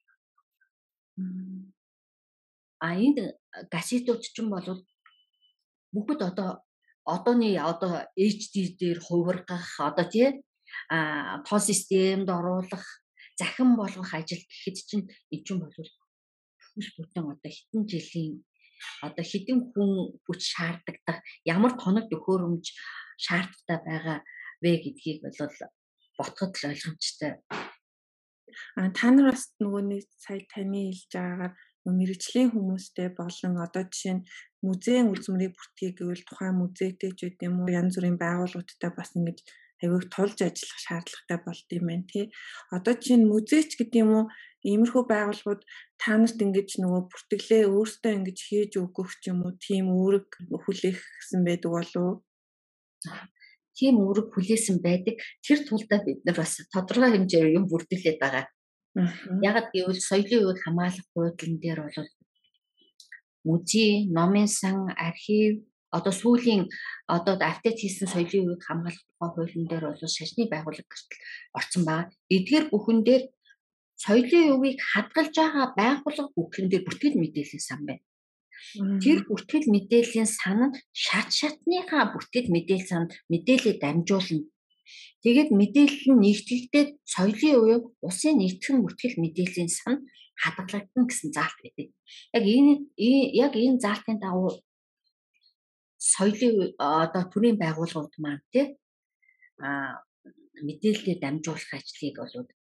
Энэ кассетууд ч юм бол бүгд одооны HD дээр хувиргах одоо тий тоо системд оруулах захин болгох ажил гэхэд чинь энэ ч бол бүхэл бүтэн одоо хэдэн жилийн одоо хэдэн хүн хүч шаарддаг ямар тоног төхөөрөмж шаардлагатай байгаа вэ гэдгийг бол ботход л ойлгомжтой. Та нар бас нөгөө нэг сая таны хэлж байгаагаар мэрэгжлийн хүмүүстэй болон одоо жишээ нь музейн үзмэрийг бүртгэе гэвэл тухайн музейтэй ч үгүй юм уу янз бүрийн байгууллагуудтай бас ингэж аяг тулж ажиллах шаардлагатай болд юм байна тий. Одоо жишээ нь музейч гэдэг юм уу иймэрхүү байгууллагууд та нарт ингэж нөгөө бүртгэлээ өөртөө ингэж хийж өгөх ч юм уу тийм үүрэг хүлээх гэсэн байдаг болов. Тийм үүрэг хүлээсэн байдаг. Тэр тулдаа бид нар бас тодорхой хэмжээр юм бүртгэлээд байгаа. Ягд гэвэл соёлын өвөг хамгаалах хуудлын дээр бол музей, номын сан, архив одоо сүүлийн одоо апдейт хийсэн соёлын өвөг хамгаалах хуулийн дээр бол шашны байгууллага гэртэл орсон байгаа. Эдгээр бүхэн дээр соёлын өвийг хадгалж байгаа байгууллага бүхэн дээр бүртгэл мэдээллийн сан байна. Тэр бүртгэл мэдээллийн сан нь шатныхаа бүртгэл мэдээлэл санд мэдээлэл дамжуулна. Тэгээд мэдээлэл нь нэгтгэгдээд соёлын өвөг улсын нэгтгэн бүртгэл мэдээллийн сан хадгалагдана гэсэн заалт байдаг. Яг энэ заалтын дагуу соёлын одоо төрийн байгууллагууд маань тий мэдээлэлээ дамжуулах ажлыг бол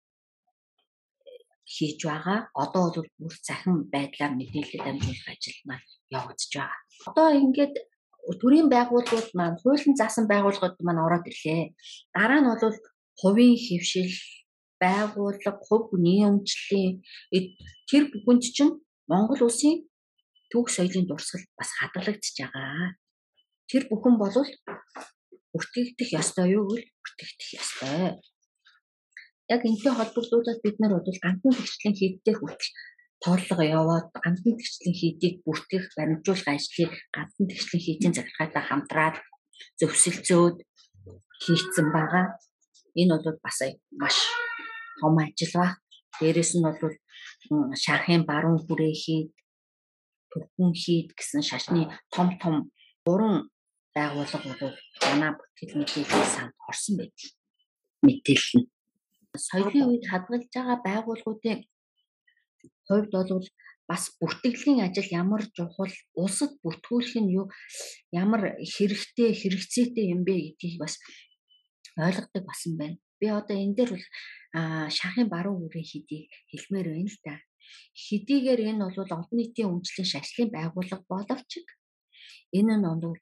хийж байгаа. Одоо бол бүр захин байдлаар мэдээлэл дамжуулах ажил маань явагдаж байгаа. Одоо ингээд төрийн байгууллагууд маань хуулийн заасан байгууллагууд маань ороод ирлээ. Дараа нь бол хувийн хэвшил, байгууллага, хувь нийгэмчлийн тэр бүхэнд чинь Монгол улсын түүх соёлын дурсгал бас хадгалагдаж байгаа. Тэр бүхэн бол бүртгэгдэх ёстой юу гэвэл бүртгэгдэх ёстой. Яг энэтэй холбогдуулаад бид нар бол гандан тэгшлийн хийдтэй хүртэл тооллого яваад гандан тэгшлийн хийдийг бүртгэх, баримжуулах ажлыг гандан тэгшлийн хийдийн захиргаатай хамтраад зөвсөлцөөд хийгдсэн байгаа. Энэ бол бас маш том ажил ба. Дээрээс нь бол шанхын баруун хүрээхийд, түргэн хийд гэсэн шашны том 3 байгууллага бол манай бүтгэл мэдээллийн санд орсон байдаг. Мэдээлэл нь соёлын үед хадгалж байгаа байгууллагуудын хувьд бол бас бүртгэлийн ажил ямар чухал, улсад бүртгүүлэх нь ямар хэрэгтэй, хэрэгцээтэй юм бэ гэдгийг бас ойлгодог басан байна. Би одоо энэ дээр бол шанхын баруун хүрээ хэдийг хэлмээр байна л да. Хэдийгээр энэ бол олон нийтийн өмчлөлийн шашлын байгууллага боловч энэ нь бол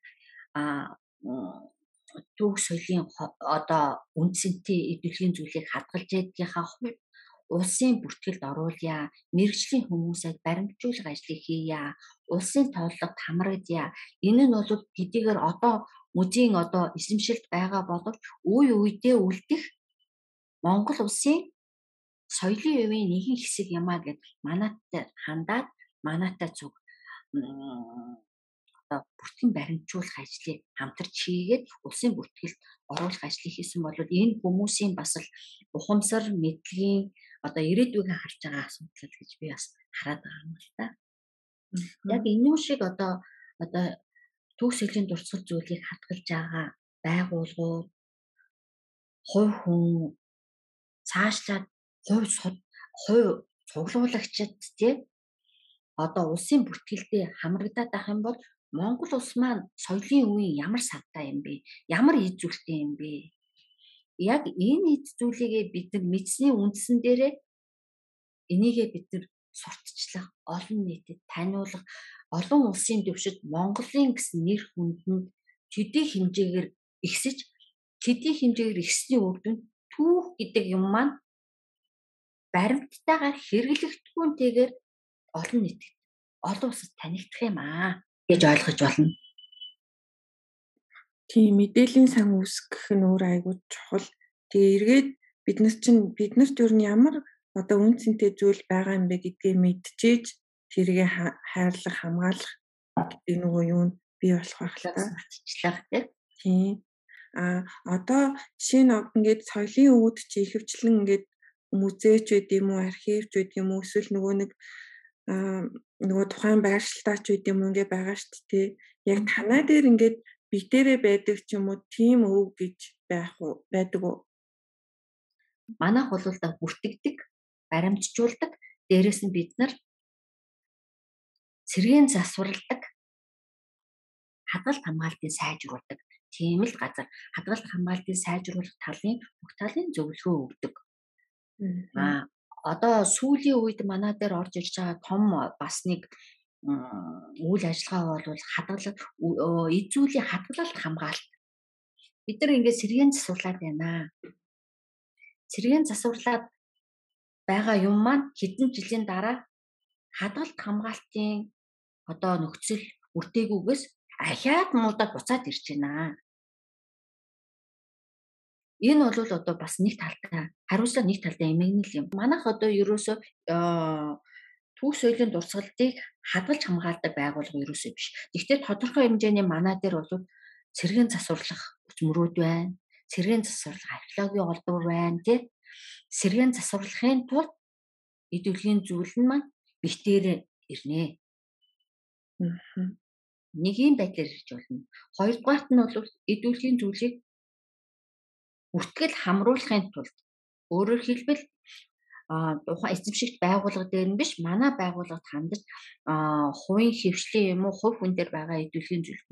түүх соёлын одоо үндсэнтэй эдгэрлийн зүйлийг хадгалж ядгийнхаа хувьд улсын бүртгэлд оруулъя, мэргэжлийн хүмүүсээ баримтжуулах ажлыг хийя, улсын тооллогод хамрагдъя. Энэ нь бол хэдийгээр одоо музейн одоо эзэмшилд байгаа боловч үе үедээ үлдэх Монгол улсын соёлын хувийн нэгэн хэсэг юмаа гэд манайтай хандаад манайтай цуг бүртгэн баримтжуулах ажлыг хамтарч хийгээд улсын бүртгэлд оруулах ажлыг хийсэн бол энэ хүмүүсийн бас л ухамсар, мэдлэгийн одоо ирээдүйг харж байгаа асуудал гэж би бас хараад байгаа юм л та. Яг энэ шиг одоо түүх соёлын дурсгал зүйлийг хадгалж байгаа байгууллагууд, хувь хүн цаашлаад хувь цуглуулагчид одоо улсын бүртгэлдээ хамрагдаад байх юм бол Монгол улс маань соёлын үеийн ямар савтай юм бэ? Ямар эд зүйлтэй юм бэ? Яг энэ эд зүйлийг бид нар мэдсэний үндсэн дээрээ энийгээ бид нар сурталчлах, олон нийтэд таниулах, олон улсын дэвшид Монголын гэсэн нэр хүндэнд төдий хэмжээгээр ихсэний үр дүнд түүх гэдэг юм маань баримттайгаар хэрэглэгдэхүүнтэйгээр олон нийтэд олон улсад танигдах юм гэж ойлгож болно. Тийм, мэдээллийн сан үүсгэх нь өөр айгүй чухал. Тэгээ эргээд бид нарт юу н ямар одоо үн цэнтэй зүйл байгаа юм бэ гэдгийг мэдчихээж тэргээ хайрлах, хамгаалах гэдэг нөгөө юу нь бий болох байх л та. Тийм. Одоо жишээ нь ингээд соёлын өвөд чи ихэвчлэн ингээд музейч байд юм уу, архивч байд юм уу, эсвэл нөгөө тухайн байршилтаач байд юм уу ингээд байгаа шүү дээ. Яг танаа дээр ингээд битээрээ байдаг ч юм уу, тийм өв гэж байдаг уу? Манайх бол бүртгэдэг, баримтжуулдаг, дээрээс нь бид нар цэргийн засварладаг, хадгалт хамгаалтыг сайжруулдаг. Тийм л газар хадгалт хамгаалтыг сайжруулах талын бүх талын зөвлөгөө өгдөг. Одоо сүүлийн үед манай дээр орж ирж байгаа том бас нэг үйл ажиллагаа бол эд зүйлийн хадгалалт хамгаалт. Бид нар ингээд цэргийн засварлаад байна. Цэргийн засварлаад байгаа юм маань хэдэн жилийн дараа хадгалт хамгаалтын одоо нөхцөл үртээгүйгээс ахаад муудаад буцаад ирж байна. Энэ бол одоо бас нэг талтай хариуцлага нэг талтай эмгэнэл юм. Манайх одоо ерөөсөө түүх соёлын дурсгалыг хадгалж хамгаалдаг байгууллага ерөөсөө биш. Гэхдээ тодорхой хэмжээний манай дээр бол цэргийн засварлах хүчмөрүүд байна. Цэргийн засварлах археологийн олдвор байна тий. Цэргийн засварлахын тулд эдүлгийн зүйл нь маань битээр ирнэ. Нэг юм байдлаар ирж болно. Хоёрдугаарт нь бол эдүлгийн зүйлийг бүртгэл хамруулахын тулд өөрөөр хэлбэл тухайн эзэмшигч байгууллага дээр нь биш манай байгууллагад хандаж хувийн хөвшлийн юм уу хувь хүн дээр байгаа эдүлгийн зүйл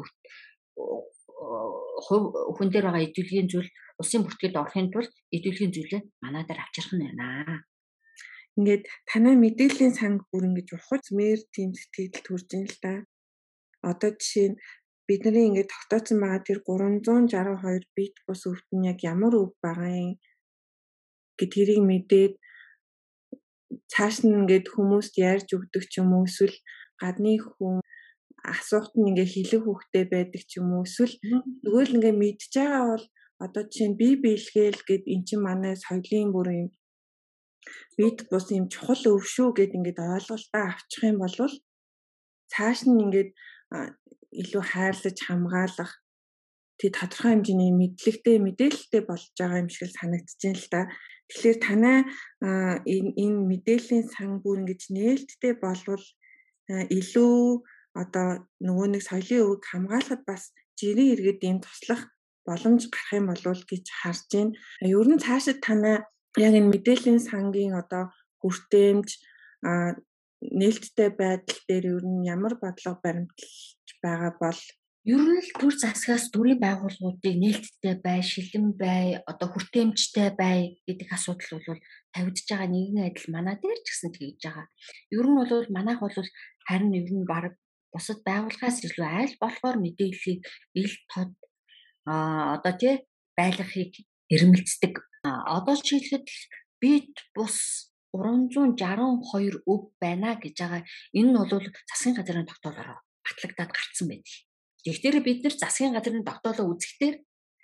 хүн дээр байгаа эдүлгийн зүйл улсын бүртгэлд орохын тулд эдүлгийн зүйлээ манай дээр авчрах нь байна. Ингээд танай мэдээллийн санг бүр ингэж ухаж мэр тийм сэтгэл төрж ин л да. Одоо жишээ нь бидний ингээд тогтооцсон байгаа тэр 362 бит бус өвт нь яг ямар өв байгаа юм гэдгийг мэдээд цааш нь ингээд хүмүүст ярьж өгдөг ч юм уу эсвэл гадны хүн асуухт нь ингээд хэлэх хөвгтэй байдаг ч юм уу эсвэл тэгвэл ингээд мэдж байгаа бол одоо жишээ нь бие биелгээл гэд эн чинь манай соёлын бүр юм бит бус юм чухал өв шүү гэд ингээд ойлголтоо авчих юм бол цааш нь ингээд илүү хайрлаж хамгаалах тий тодорхой хэмжээний мэдээлэлтэй болж байгаа юм шиг л санагдчихээн л та. Тэгэхээр танай энэ мэдээллийн сан бүр ингэж нээлттэй болвол илүү одоо нөгөө нэг соёлын өвөг хамгаалахад бас жирийн иргэд ийм туслах боломж гарах юм болов гэж харж байна. Ер нь цаашид танай яг энэ мэдээллийн сангийн одоо хүртээмж нээлттэй байдал дээр ер нь ямар бодлого баримтлж байгаа бол ер нь л төр засгаас төрийн байгууллагуудыг нээлттэй бай, шилэн бай, одоо хүртээмжтэй бай гэдэг асуудал бол тавигдж байгаа нэгэн адил манай дээр ч гэсэн тэгж байгаа. Ер нь бол манайх бол харин ер нь баг бусад байгууллагаас илүү аль болохоор мэдээллийг ил тод одоо тий байлгахыг эрмэлздэг. Одоо жишээлхэд бид бус 362 өв байна гэж байгаа. Энэ нь бол засгийн газрын тогтоолоор батлагдаад гарсан байдаг. Тэгэхээр бид нар засгийн газрын тогтоолоо үзэхдээ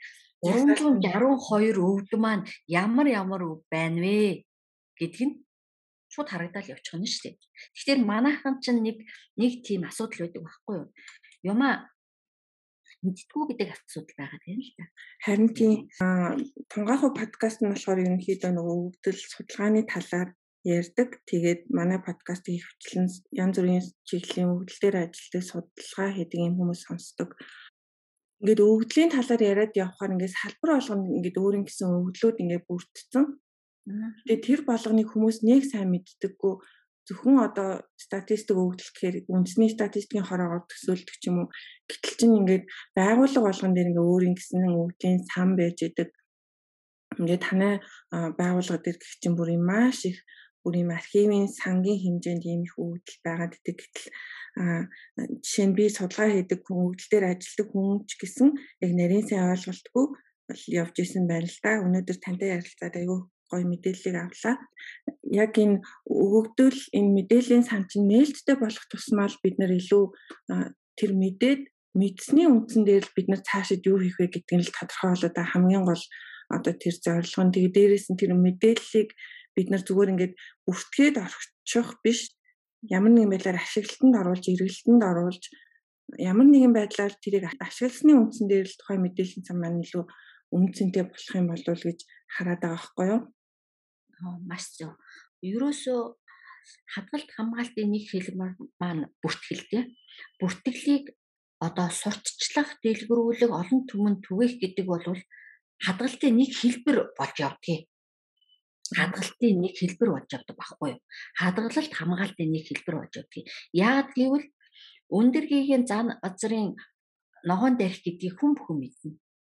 362 өвд маань ямар өв байна вэ гэдг нь шууд харагдаад явчих нь шүү дээ. Тэгэхээр манайхан чинь нэг тийм асуудал байдаг байхгүй юу? Юмаа мэдтгүү гэдэг асуудал байгаа тийм л та. Харин тийм Тунгайхуу подкаст нь болохоор ерөнхийдөө нөгөө өвдөл судалгааны талаар ярьдаг. Тэгээд манай подкастыг хвчлэн янз бүрийн чиглэлийн өвдөл дээр ажилладаг судалгаа хийдэг юм хүмүүс сонсдог. Ингээд өвдлийн талаар яриад явхаар ингээд салбар болгоно ингээд өөрийн гэсэн өвдлүүд ингээд бүрдсэн. Тэгээд тэр болгоныг хүмүүс нэг сайн мэддэггүй. Зөвхөн одоо статистик өвдөл гэхээр үндэсний статистикийн хороогоор төсөөлдөг ч юм уу. Гэтэл чинь ингээд байгууллага болгон дээр ингээд өөрийн гэсэн өвдлийн сан байж идэг. Ингээд танай байгууллага дээр гэх чинь бүр маш их бүр юм архивын сангийн хэмжээнд ийм их өвдөл байгаад идэг. Гэтэл жишээ нь би судалгаа хийдэг хүн өвдөл дээр ажилладаг хүн ч гэсэн яг нарийн сайн ойлголтгүй явж исэн байна л да. Өнөөдөр тантай ярилцаад аягүй гоё мэдээллийг авлаа. Яг энэ өгөгдөл энэ мэдээллийн сан чинь нээлттэй болох тусмаа л бид нар илүү тэр мэдсэний үндсэн дээр л бид нар цаашид юу хийх вэ гэдгийг л тодорхой болоод хамгийн гол одоо тэр зорилго нь тэгээ дээрээс нь тэр мэдээллийг бид нар зүгээр ингээд бүртгээд орчих биш ямар нэгэн байдлаар ашиглалтанд оруулж эргэлтэнд оруулж ямар нэгэн байдлаар тэрийг ашигласны үндсэн дээр л тухайн мэдээллийн сан маань илүү үнцэнтэй болох юм болов гэж хараад байгаа байхгүй юу? Маш зөв. Ерөөсөө хадгалт хамгаалтын нэг хэлбэр маань бүртгэлтэй. Бүртгэлийг одоо сурталчлах, дэлгэрүүлэх, олон түмэнд түгээх гэдэг бол хадгалтын нэг хэлбэр болж явдгийг. Хадгалтын нэг хэлбэр болж явдаг байхгүй юу? Хадгалалт хамгаалтын нэг хэлбэр болж явдгийг. Яагаад гэвэл өндөр гэгийн зан газрын ногоон дээрх гэдгийг хүн бүхэн мэднэ.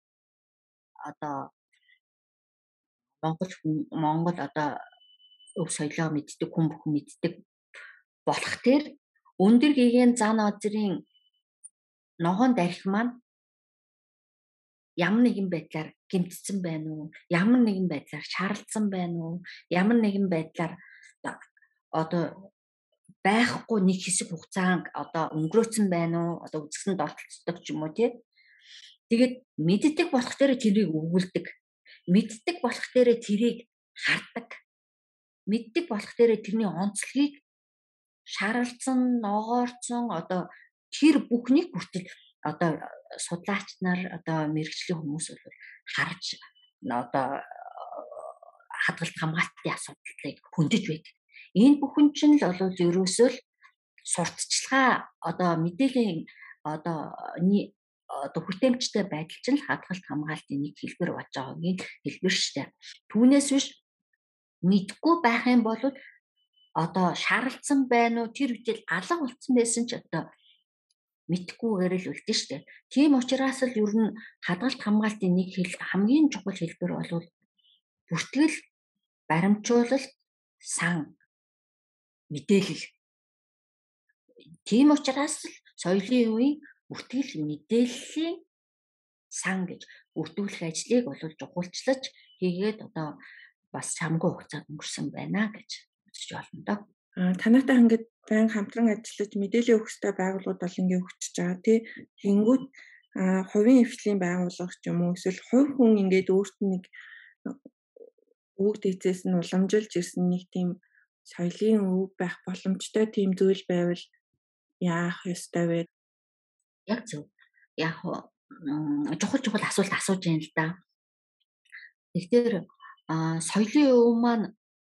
Одоо Монгол одоо өв соёлоо мэддэг хүн бүхэн мэддэг болох тэр өндөр гэгийн зан газрын ногоон дээрх маань ямар нэгэн байдлаар гэмтсэн байна уу? Ямар нэгэн байдлаар шаарлцсан байна уу? Ямар нэгэн байдлаар одоо байхгүй нэг хэсэг хугацаанд одоо өнгөрөөцсөн байна уу? Одоо үзэсгэлэн дортлцдог ч юм уу тий. Тэгээд мэддэг болох дээр тэрийг өгүүлдэг. Мэддэг болох дээр тэрийг хардаг. Мэддэг болох дээр тэрний онцлогийг шаарлцсан, ногоорцсон одоо тэр бүхнийг хүртэл одоо судлаач нар одоо мэрэгжлийн хүмүүс бол харж одоо хадгалт хамгаалтын асуудлыг хөндөж байдаг. Энэ бүхэн чинь л бол ерөөсөө л сурталчилгаа одоо мэдээллийн одоо хүртээмжтэй байдал чинь хадгалт хамгаалтын нэг хэлбэр болж байгаагийн хэлбэр штэ. Түүнээс биш мэдгүй байх юм бол одоо шаарлцсан байна уу тэр үедээ алга болсон байсан ч одоо мэдхгүйгээр л үлдэн штэ. Тийм учраас л ер нь хадгалт хамгаалтын нэг хамгийн чухал хэлбэр бол бүртгэл, баримжуулалт, сан, мэдээлэл. Тийм учраас л соёлын үеийн бүртгэл, мэдээллийн сан гэж бүртгүүлэх ажлыг бол жухалчлаж хийгээд одоо бас самгүй хугацаанд өнгөрсөн байна гэж үзэж байна доо. Танайтай ингээд байн хамтран ажиллаж мэдээлэл өгөх ёстой байгууллагууд бол ингээд өгчөж байгаа тий. Тэнгүүд хувийн хвшлийн байгууллага ч юм уу эсвэл хувь хүн ингээд өөрт нь нэг өвөг дээдсээс нь уламжилж ирсэн нэг тийм соёлын өв байх боломжтой тийм зүйл байвал яах ёстой вэ? Яг зөв. Яг чухал асуулт асууж байна л да. Тэгэхээр соёлын өв маань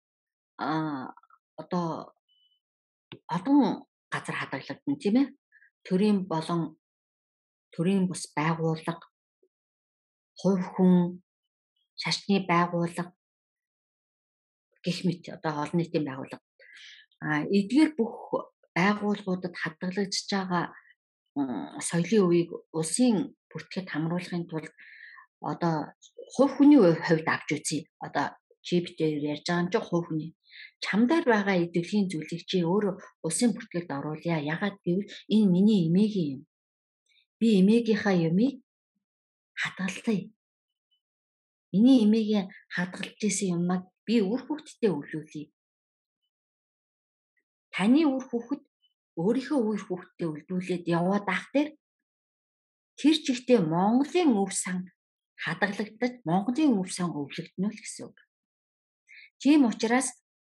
одоо олон газар хадгалагдана тийм ээ. Төрийн болон төрийн бус байгууллага, хувь хүн, шашны байгууллага гэх мэт одоо олон нийтийн байгууллага. Эдгээр бүх байгууллагуудад хадгалагдж байгаа соёлын үеийг улсын бүртгэд хамруулахын тулд одоо хувь хүний хувьд авч үзье. Одоо чи битээр ярьж байгаа юм чи хувь хүний чамдаар байгаа идэвхтэй зүйлийг чи өөрөө улсын бүртгэлд оруулъя. Ягаад гэвэл энэ миний эмээгийн юм. Би эмээгийнхаа юмыг хадгалъя. Миний эмээгийн хадгалж исэн юмнаг би үр хүүхдтэй өвлүүлье. Таны үр хүүхэд өөрийнхөө үр хүүхдтэй өвлүүлээд яваад ах тэр чигтээ Монголын өв сан хадгалагдаж Монголын өв сан өвлөгдөнө л гэсэн үг. Тийм учраас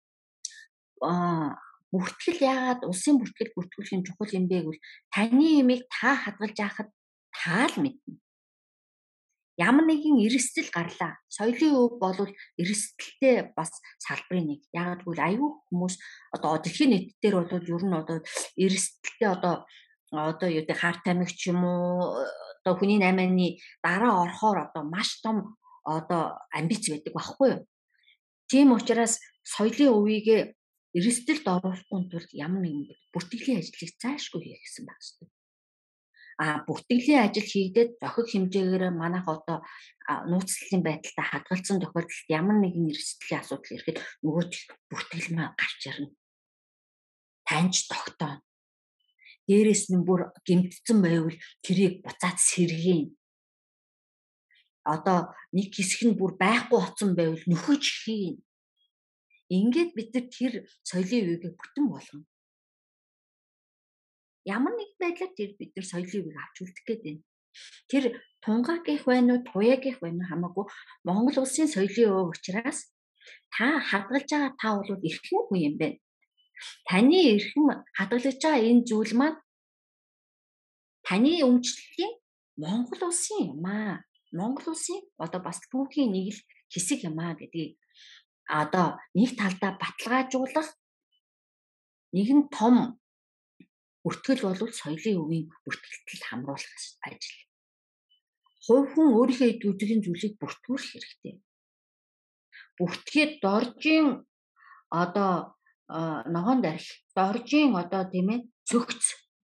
бүртгэл яагаад улсын бүртгэл бүртгүүлэхийн чухал юм бэ гэвэл таны эмийг та хадгалж яхад та л мэднэ. Ямар нэгэн эрсдэл гарлаа. Соёлын өв бол эрсдэлтэй бас салбарын нэг. Яагаад гэвэл аюул хүмүүс одоо дэлхийн нийт дээр бол ер нь одоо эрсдэлтэй одоо юу гэдэг хар тамхи ч юм уу одоо хүний 8-ны дараа орохоор одоо маш том одоо амбиц байдаг байхгүй юу? Тийм учраас соёлын өвийг эрсдэлд оруулахгүй тулд ямар нэгэн бүртгэлийн ажлыг заашгүй хийх гэсэн байна шүү дээ. Бүртгэлийн ажил хийгдээд зохиг хэмжээгээр манайх одоо нууцлалын байдалтай хадгалсан тохиолдолд ямар нэгэн эрсдлийн асуудал ирэхэд нөгөө бүртгэл маань гарч ирнэ. Таньж тогтооно. Дээрээс нь бүр гэмтсэн байвал тэрийг буцаад сэргээн. Одоо нэг хэсэг нь бүр байхгүй болсон байвал нөхөж хийн. Ингээд бид нар тэр соёлын үеийг бүтэн болгоно. Ямар нэг байдлаар тэр бид нар соёлын үеийг авч үлдэх гээд байна. Тэр тунгаа гэх байна уу, туяа гэх байна уу хамаагүй Монгол улсын соёлын өв учраас та хадгалж байгаа та бол эрхэм хүн юм байна. Таны эрхэм хадгалж байгаа энэ зүйл маань таны өмчлөлийн Монгол улсын юм аа. Монгол улсын одоо бас түүхийн нэг л хэсэг юм аа гэдгийг одоо нэг талдаа баталгаажуулах нэгэн том бүртгэл бол соёлын өвийн бүртгэлтэл хамруулах ажил. Хувь хүн өөрийнхөө идэвхтэй зүйлийг бүртгүүлэх хэрэгтэй. Бүртгээд доржийн одоо ногоон дарих, доржийн одоо тийм ээ цөгц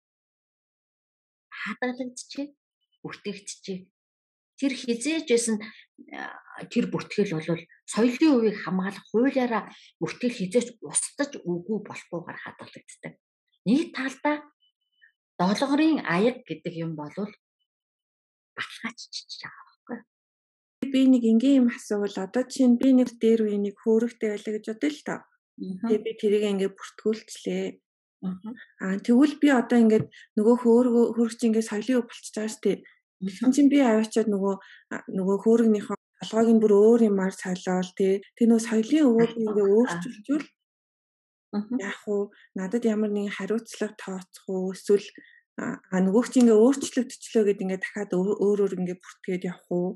хадгалагдчих, бүртгэгдчих. Тэр хизээж байсан тэр бүртгэл бол соёлын өвийг хамгаалах хуулиараа бүртгэл хизээж устдаж үгүй болохгүйгээр хадгалагддаг. Нэг талдаа долгорын аяг гэдэг юм бол баталгаажчихж байгаа байхгүй. Би нэг ингийн юм асуувал одоо чинь би нэг дээр үе нэг хөөрөгтэй байлаа гэж бодъё л тоо. Тэгээ би тэрийг ингээд бүртгүүлчлээ. Тэгвэл би одоо ингээд нөгөө хөөрөгч ингээд соёлын өв болчихж байгаа шүү дээ. Тэгсэн чинь би аваачаад нөгөө хөөрөгнийхөө толгойг нь бүр өөр юмар солиол тэр нөгөө соёлын өвөө би ингээд өөрчилжүүл яах вэ? Надад ямар нэгэн хариуцлага тооцох уу? Эсвэл нөгөөч ингээ өөрчлөгдчихлөө гэд ингээ дахиад өөр ингээ бүртгээд явах уу?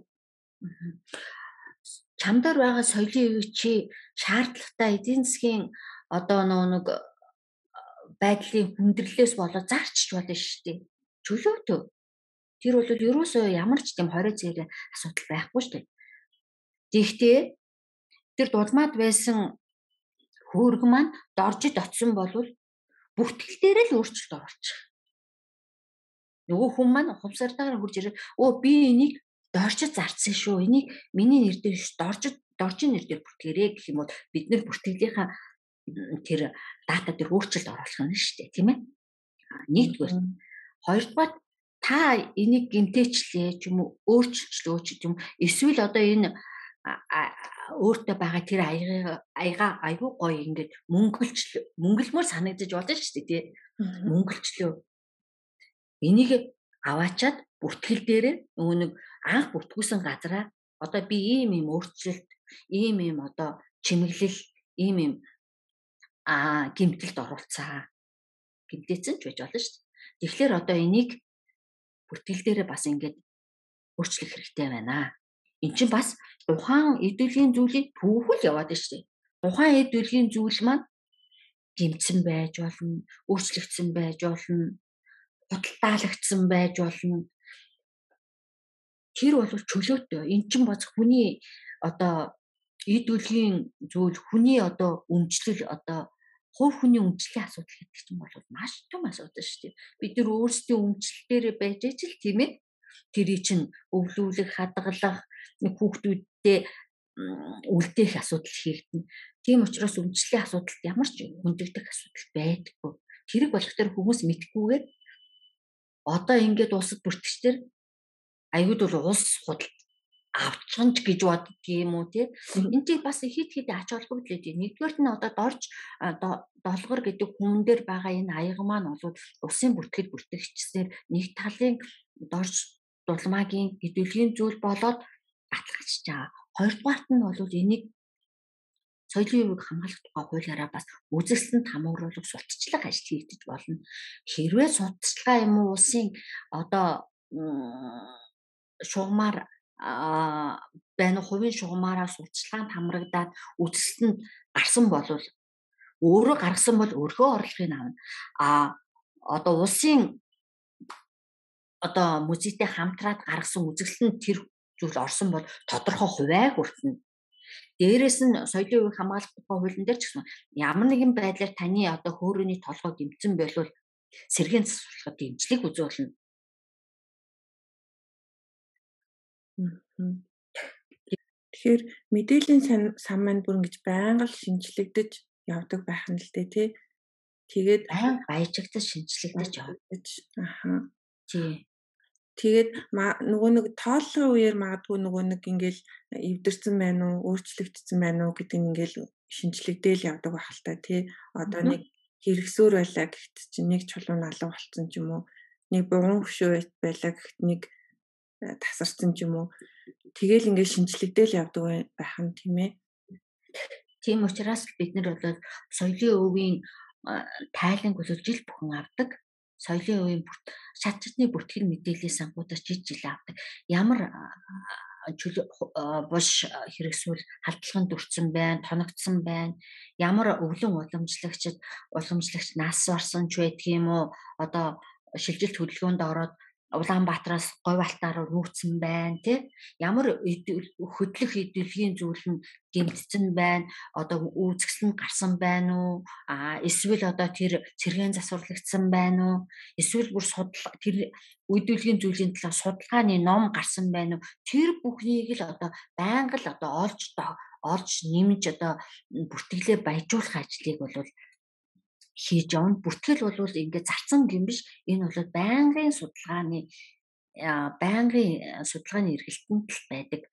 Чамдаар байгаа соёлын өвийг чи шаардлагатай эдийн засгийн одоо нэг байдлын хүндрэлээс болоод зарчиж болно шүү дээ. Чөлөөтөө. Тэр бол ерөөсөө ямар ч тийм хорой зэрэг асуудал байхгүй шүү дээ. Гэхдээ тэр дулмаад байсан хөөрг маань доржид очсон бол бүртгэл дээр л өөрчлөлт оруулчих. Нөгөө хүн маань хувьсартаараа хурж ирээд би энийг доржид зарцсан шүү. Энийг миний нэр дээр доржийн нэр дээр бүртгэрээ гэх юм бол бид нэр бүртгэлийнхаа тэр дата дээр өөрчлөлт оруулах нь шүү дээ, тийм ээ. Нэгдүгээр. Хоёрдугаар та энийг гэмтээчлээ ч юм уу өөрчилчлөө ч юм эсвэл одоо энэ өөртөө байгаа тэр аяга аюу гоё ингээд мөнгөлмөр санагдаж болно шүү дээ, тий. Мөнгөлчлөө. Энийг аваачаад бүртгэл дээр нөгөө нэг анх бүртгүүлсэн газараа одоо би ийм өөрчлөлт, ийм одоо чимэглэл, ийм гэмтэлд оруулцаа. Гэмтээсэн ч байж болно шүү дээ. Тэгэхээр одоо энийг бүртгэл дээр бас ингээд өөрчлөх хэрэгтэй байна. Эн чинь бас тухайн эд үеийн зүйлийг түүхэл яваад байна шүү дээ. Тухайн эд үеийн зүйл маань гэмтсэн байж болно, өөрчлөгдсөн байж болно, худалдаалагдсан байж болно. Тэр бол чөлөөтэй. Эн чинь бас хүний одоо эд үеийн зүйл, хүний одоо өмчлөл, одоо хувь хүний өмчлөлийн асуудал гэдэг чинь бол маш том асуудал шүү дээ. Бид нар өөрсдийн өмчлөлтөөр байж ижил тийм ээ. Тэрий чинь өвлүүлэх, хадгалах, хүүхдүүдтэй үлдээх асуудал хийгдэнэ. Тийм учраас өмчлөлийн асуудалд ямар ч хөндөгдөх асуудал байдаггүй. Тэрийг болохоор хүмүүс мэдхгүйгээр одоо ингээд улсад бүртгэгчдэр аюуд бол улс худал авчихна гэж боддөг юм уу тий. Энд чинь бас хит ач холбогдол өгдөг. Нэгдүгээр нь одоо дорж долгор гэдэг хүн дээр байгаа энэ аяга маань бол улсын бүртгэл бүртгэгчсээр нэг талын дорж дулмаагийн хэдүүлгийн зүйл болоод баталгаажж байгаа. Хоёрдугаарт нь бол энийг соёлын хувийг хамгаалах тухай хуулиараа бас үзэсгэлэнт хамруулах сурталчлах ажил хийгдэж болно. Хэрвээ сурталчилгаа юм уу улсын одоо шугамар байна уу, хувийн шугамаараа сурталчилгаанд хамрагдаад үзэсгэлэнт гарсан бол өөрөө гаргасан бол өөрхөө орлогыг авна. Одоо улсын одоо музейтэй хамтраад гаргасан үзэсгэлэнт тэр зүйл орсон бол тодорхой хувиа хүртэнэ. Дээрээс нь соёлын хувийг хамгаалах тухай хуулийн дээр ч гэсэн ямар нэгэн байдлаар таны одоо хөөрөөний толгой гэмтсэн байвал сэргээн засварлахад дэмжлэг үзүүлнэ. Тэгэхээр мэдээллийн сан маань бүр ингэж байнга л шинжлэгдэж явдаг байх нь л дээ тий. Тэгээд байнга баяжигдаж шинжлэгдэж явдаг. Тий. Тэгээд нөгөө нэг тооллогын үеэр магадгүй нөгөө нэг ингээл эвдэрсэн байна уу, өөрчлөгдсөн байна уу гэдэг нь ингээл шинжлэгдээл явдаг байх л та тий. Одоо нэг хэрэгсөөр байлаа гэхэд чинь нэг чулуун алга болцсон ч юм уу, нэг бугуун хөшөө байлаа гэхэд нэг тасарсан ч юм уу. Тэгэл ингээд шинжлэгдээл явдаг байх нь тийм ээ. Тийм учраас бид нар бол соёлын өвийн тайланг бол жил бүхэн авдаг. Соёлын өвийн шатны бүртгэл мэдээллийн сангуудаас жил авдаг. Ямар буш хэрэгсүүл халдлаганд өртсөн байна, тоногдсон байна. Ямар өвлөн уламжлагч нас барсан ч байдаг юм уу? Одоо шилжилт хөдөлгөөнд ороод Улаанбаатараас Говь Алтаар нүүцсэн байна тий. Ямар хөдлөх эдэлгийн зүйл нь гэмтсэн байна. Одоо үүсгэсэн гарсан байна уу? Эсвэл одоо тэр сэргээн засварлагдсан байна уу? Эсвэл бүр тэр эдэлгийн зүйлийн талаар судалгааны ном гарсан байна уу? Тэр бүхнийг л одоо байнга л одоо олж нэмж одоо бүртгэлээ баяжуулах ажлыг бол хийж явна. Бүртгэл бол ингээд зарцсан юм биш. Энэ бол байнгын судалгааны эргэлтэнд л байдаг.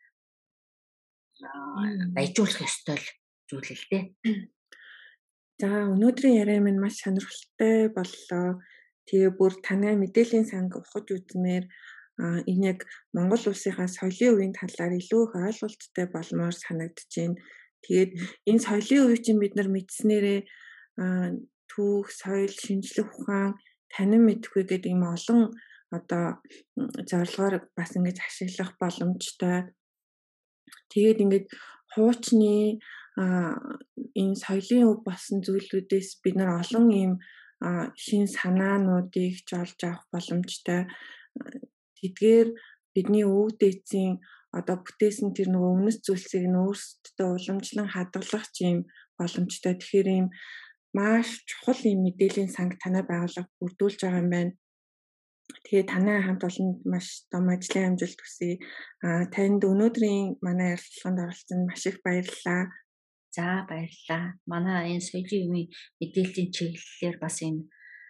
Баяжуулах ёстой зүйл л дээ. За өнөөдрийн яриа минь маш сонирхолтой боллоо. Тэгээ бүр танай мэдээллийн санг ухаж үзмээр энэ яг Монгол улсынхаа соёлын үеийн талаар илүү их ойлголттой болмоор санагдчихээн. Тэгээд энэ соёлын үеийг чинь бид нар мэдснээрээ түүх, соёл, шинжлэх ухаан, танин мэдэхгүй гэдэг юм олон одоо зорилгоор бас ингэж ашиглах боломжтой. Тэгээд ингэж хуучны энэ соёлын өв болсон зүйлүүдээс бид нар олон ийм шин санаануудыг ч олж авах боломжтой. Тэдгээр бидний өвөг дээдсийн одоо бүтээсэн тэр нөгөө үнэс зүйлсийг нь өөрсдөө уламжлан хадгалах юм боломжтой. Тэгэхээр ийм маш чухал ийм мэдээллийн санг танай байгууллага бүрдүүлж байгаа юм байна. Тэгээ танай хамт олонд маш том ажлын амжилт хүсье. Танд өнөөдрийн манай ярилцлаганд оролцсонд маш их баярлалаа. За баярлалаа. Манай энэ соёлын үеийн мэдээллийн чиглэлээр бас энэ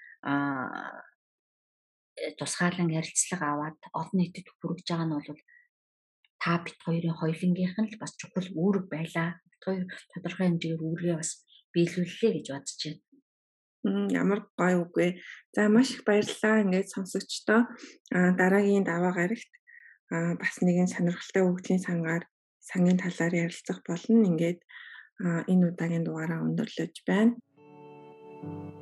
тусгаалan ярилцлага аваад олон нийтэд хүргэж байгаа нь бол та бит хоёрын хоёулынгийнх нь л бас чухал үүрэг байлаа. Бит хоёр тодорхой хэмжээгээр үүргээ бас биелүүллээ гэж бодож байна. Ямар гоё үг вэ. За маш их баярлалаа. Ингээд сонсогчдоо дараагийн даваа гарагт бас нэгэн сонирхолтой өвгдлийн сангийн талаар ярилцах болно. Ингээд энэ удаагийн дугаараа өндөрлөж байна.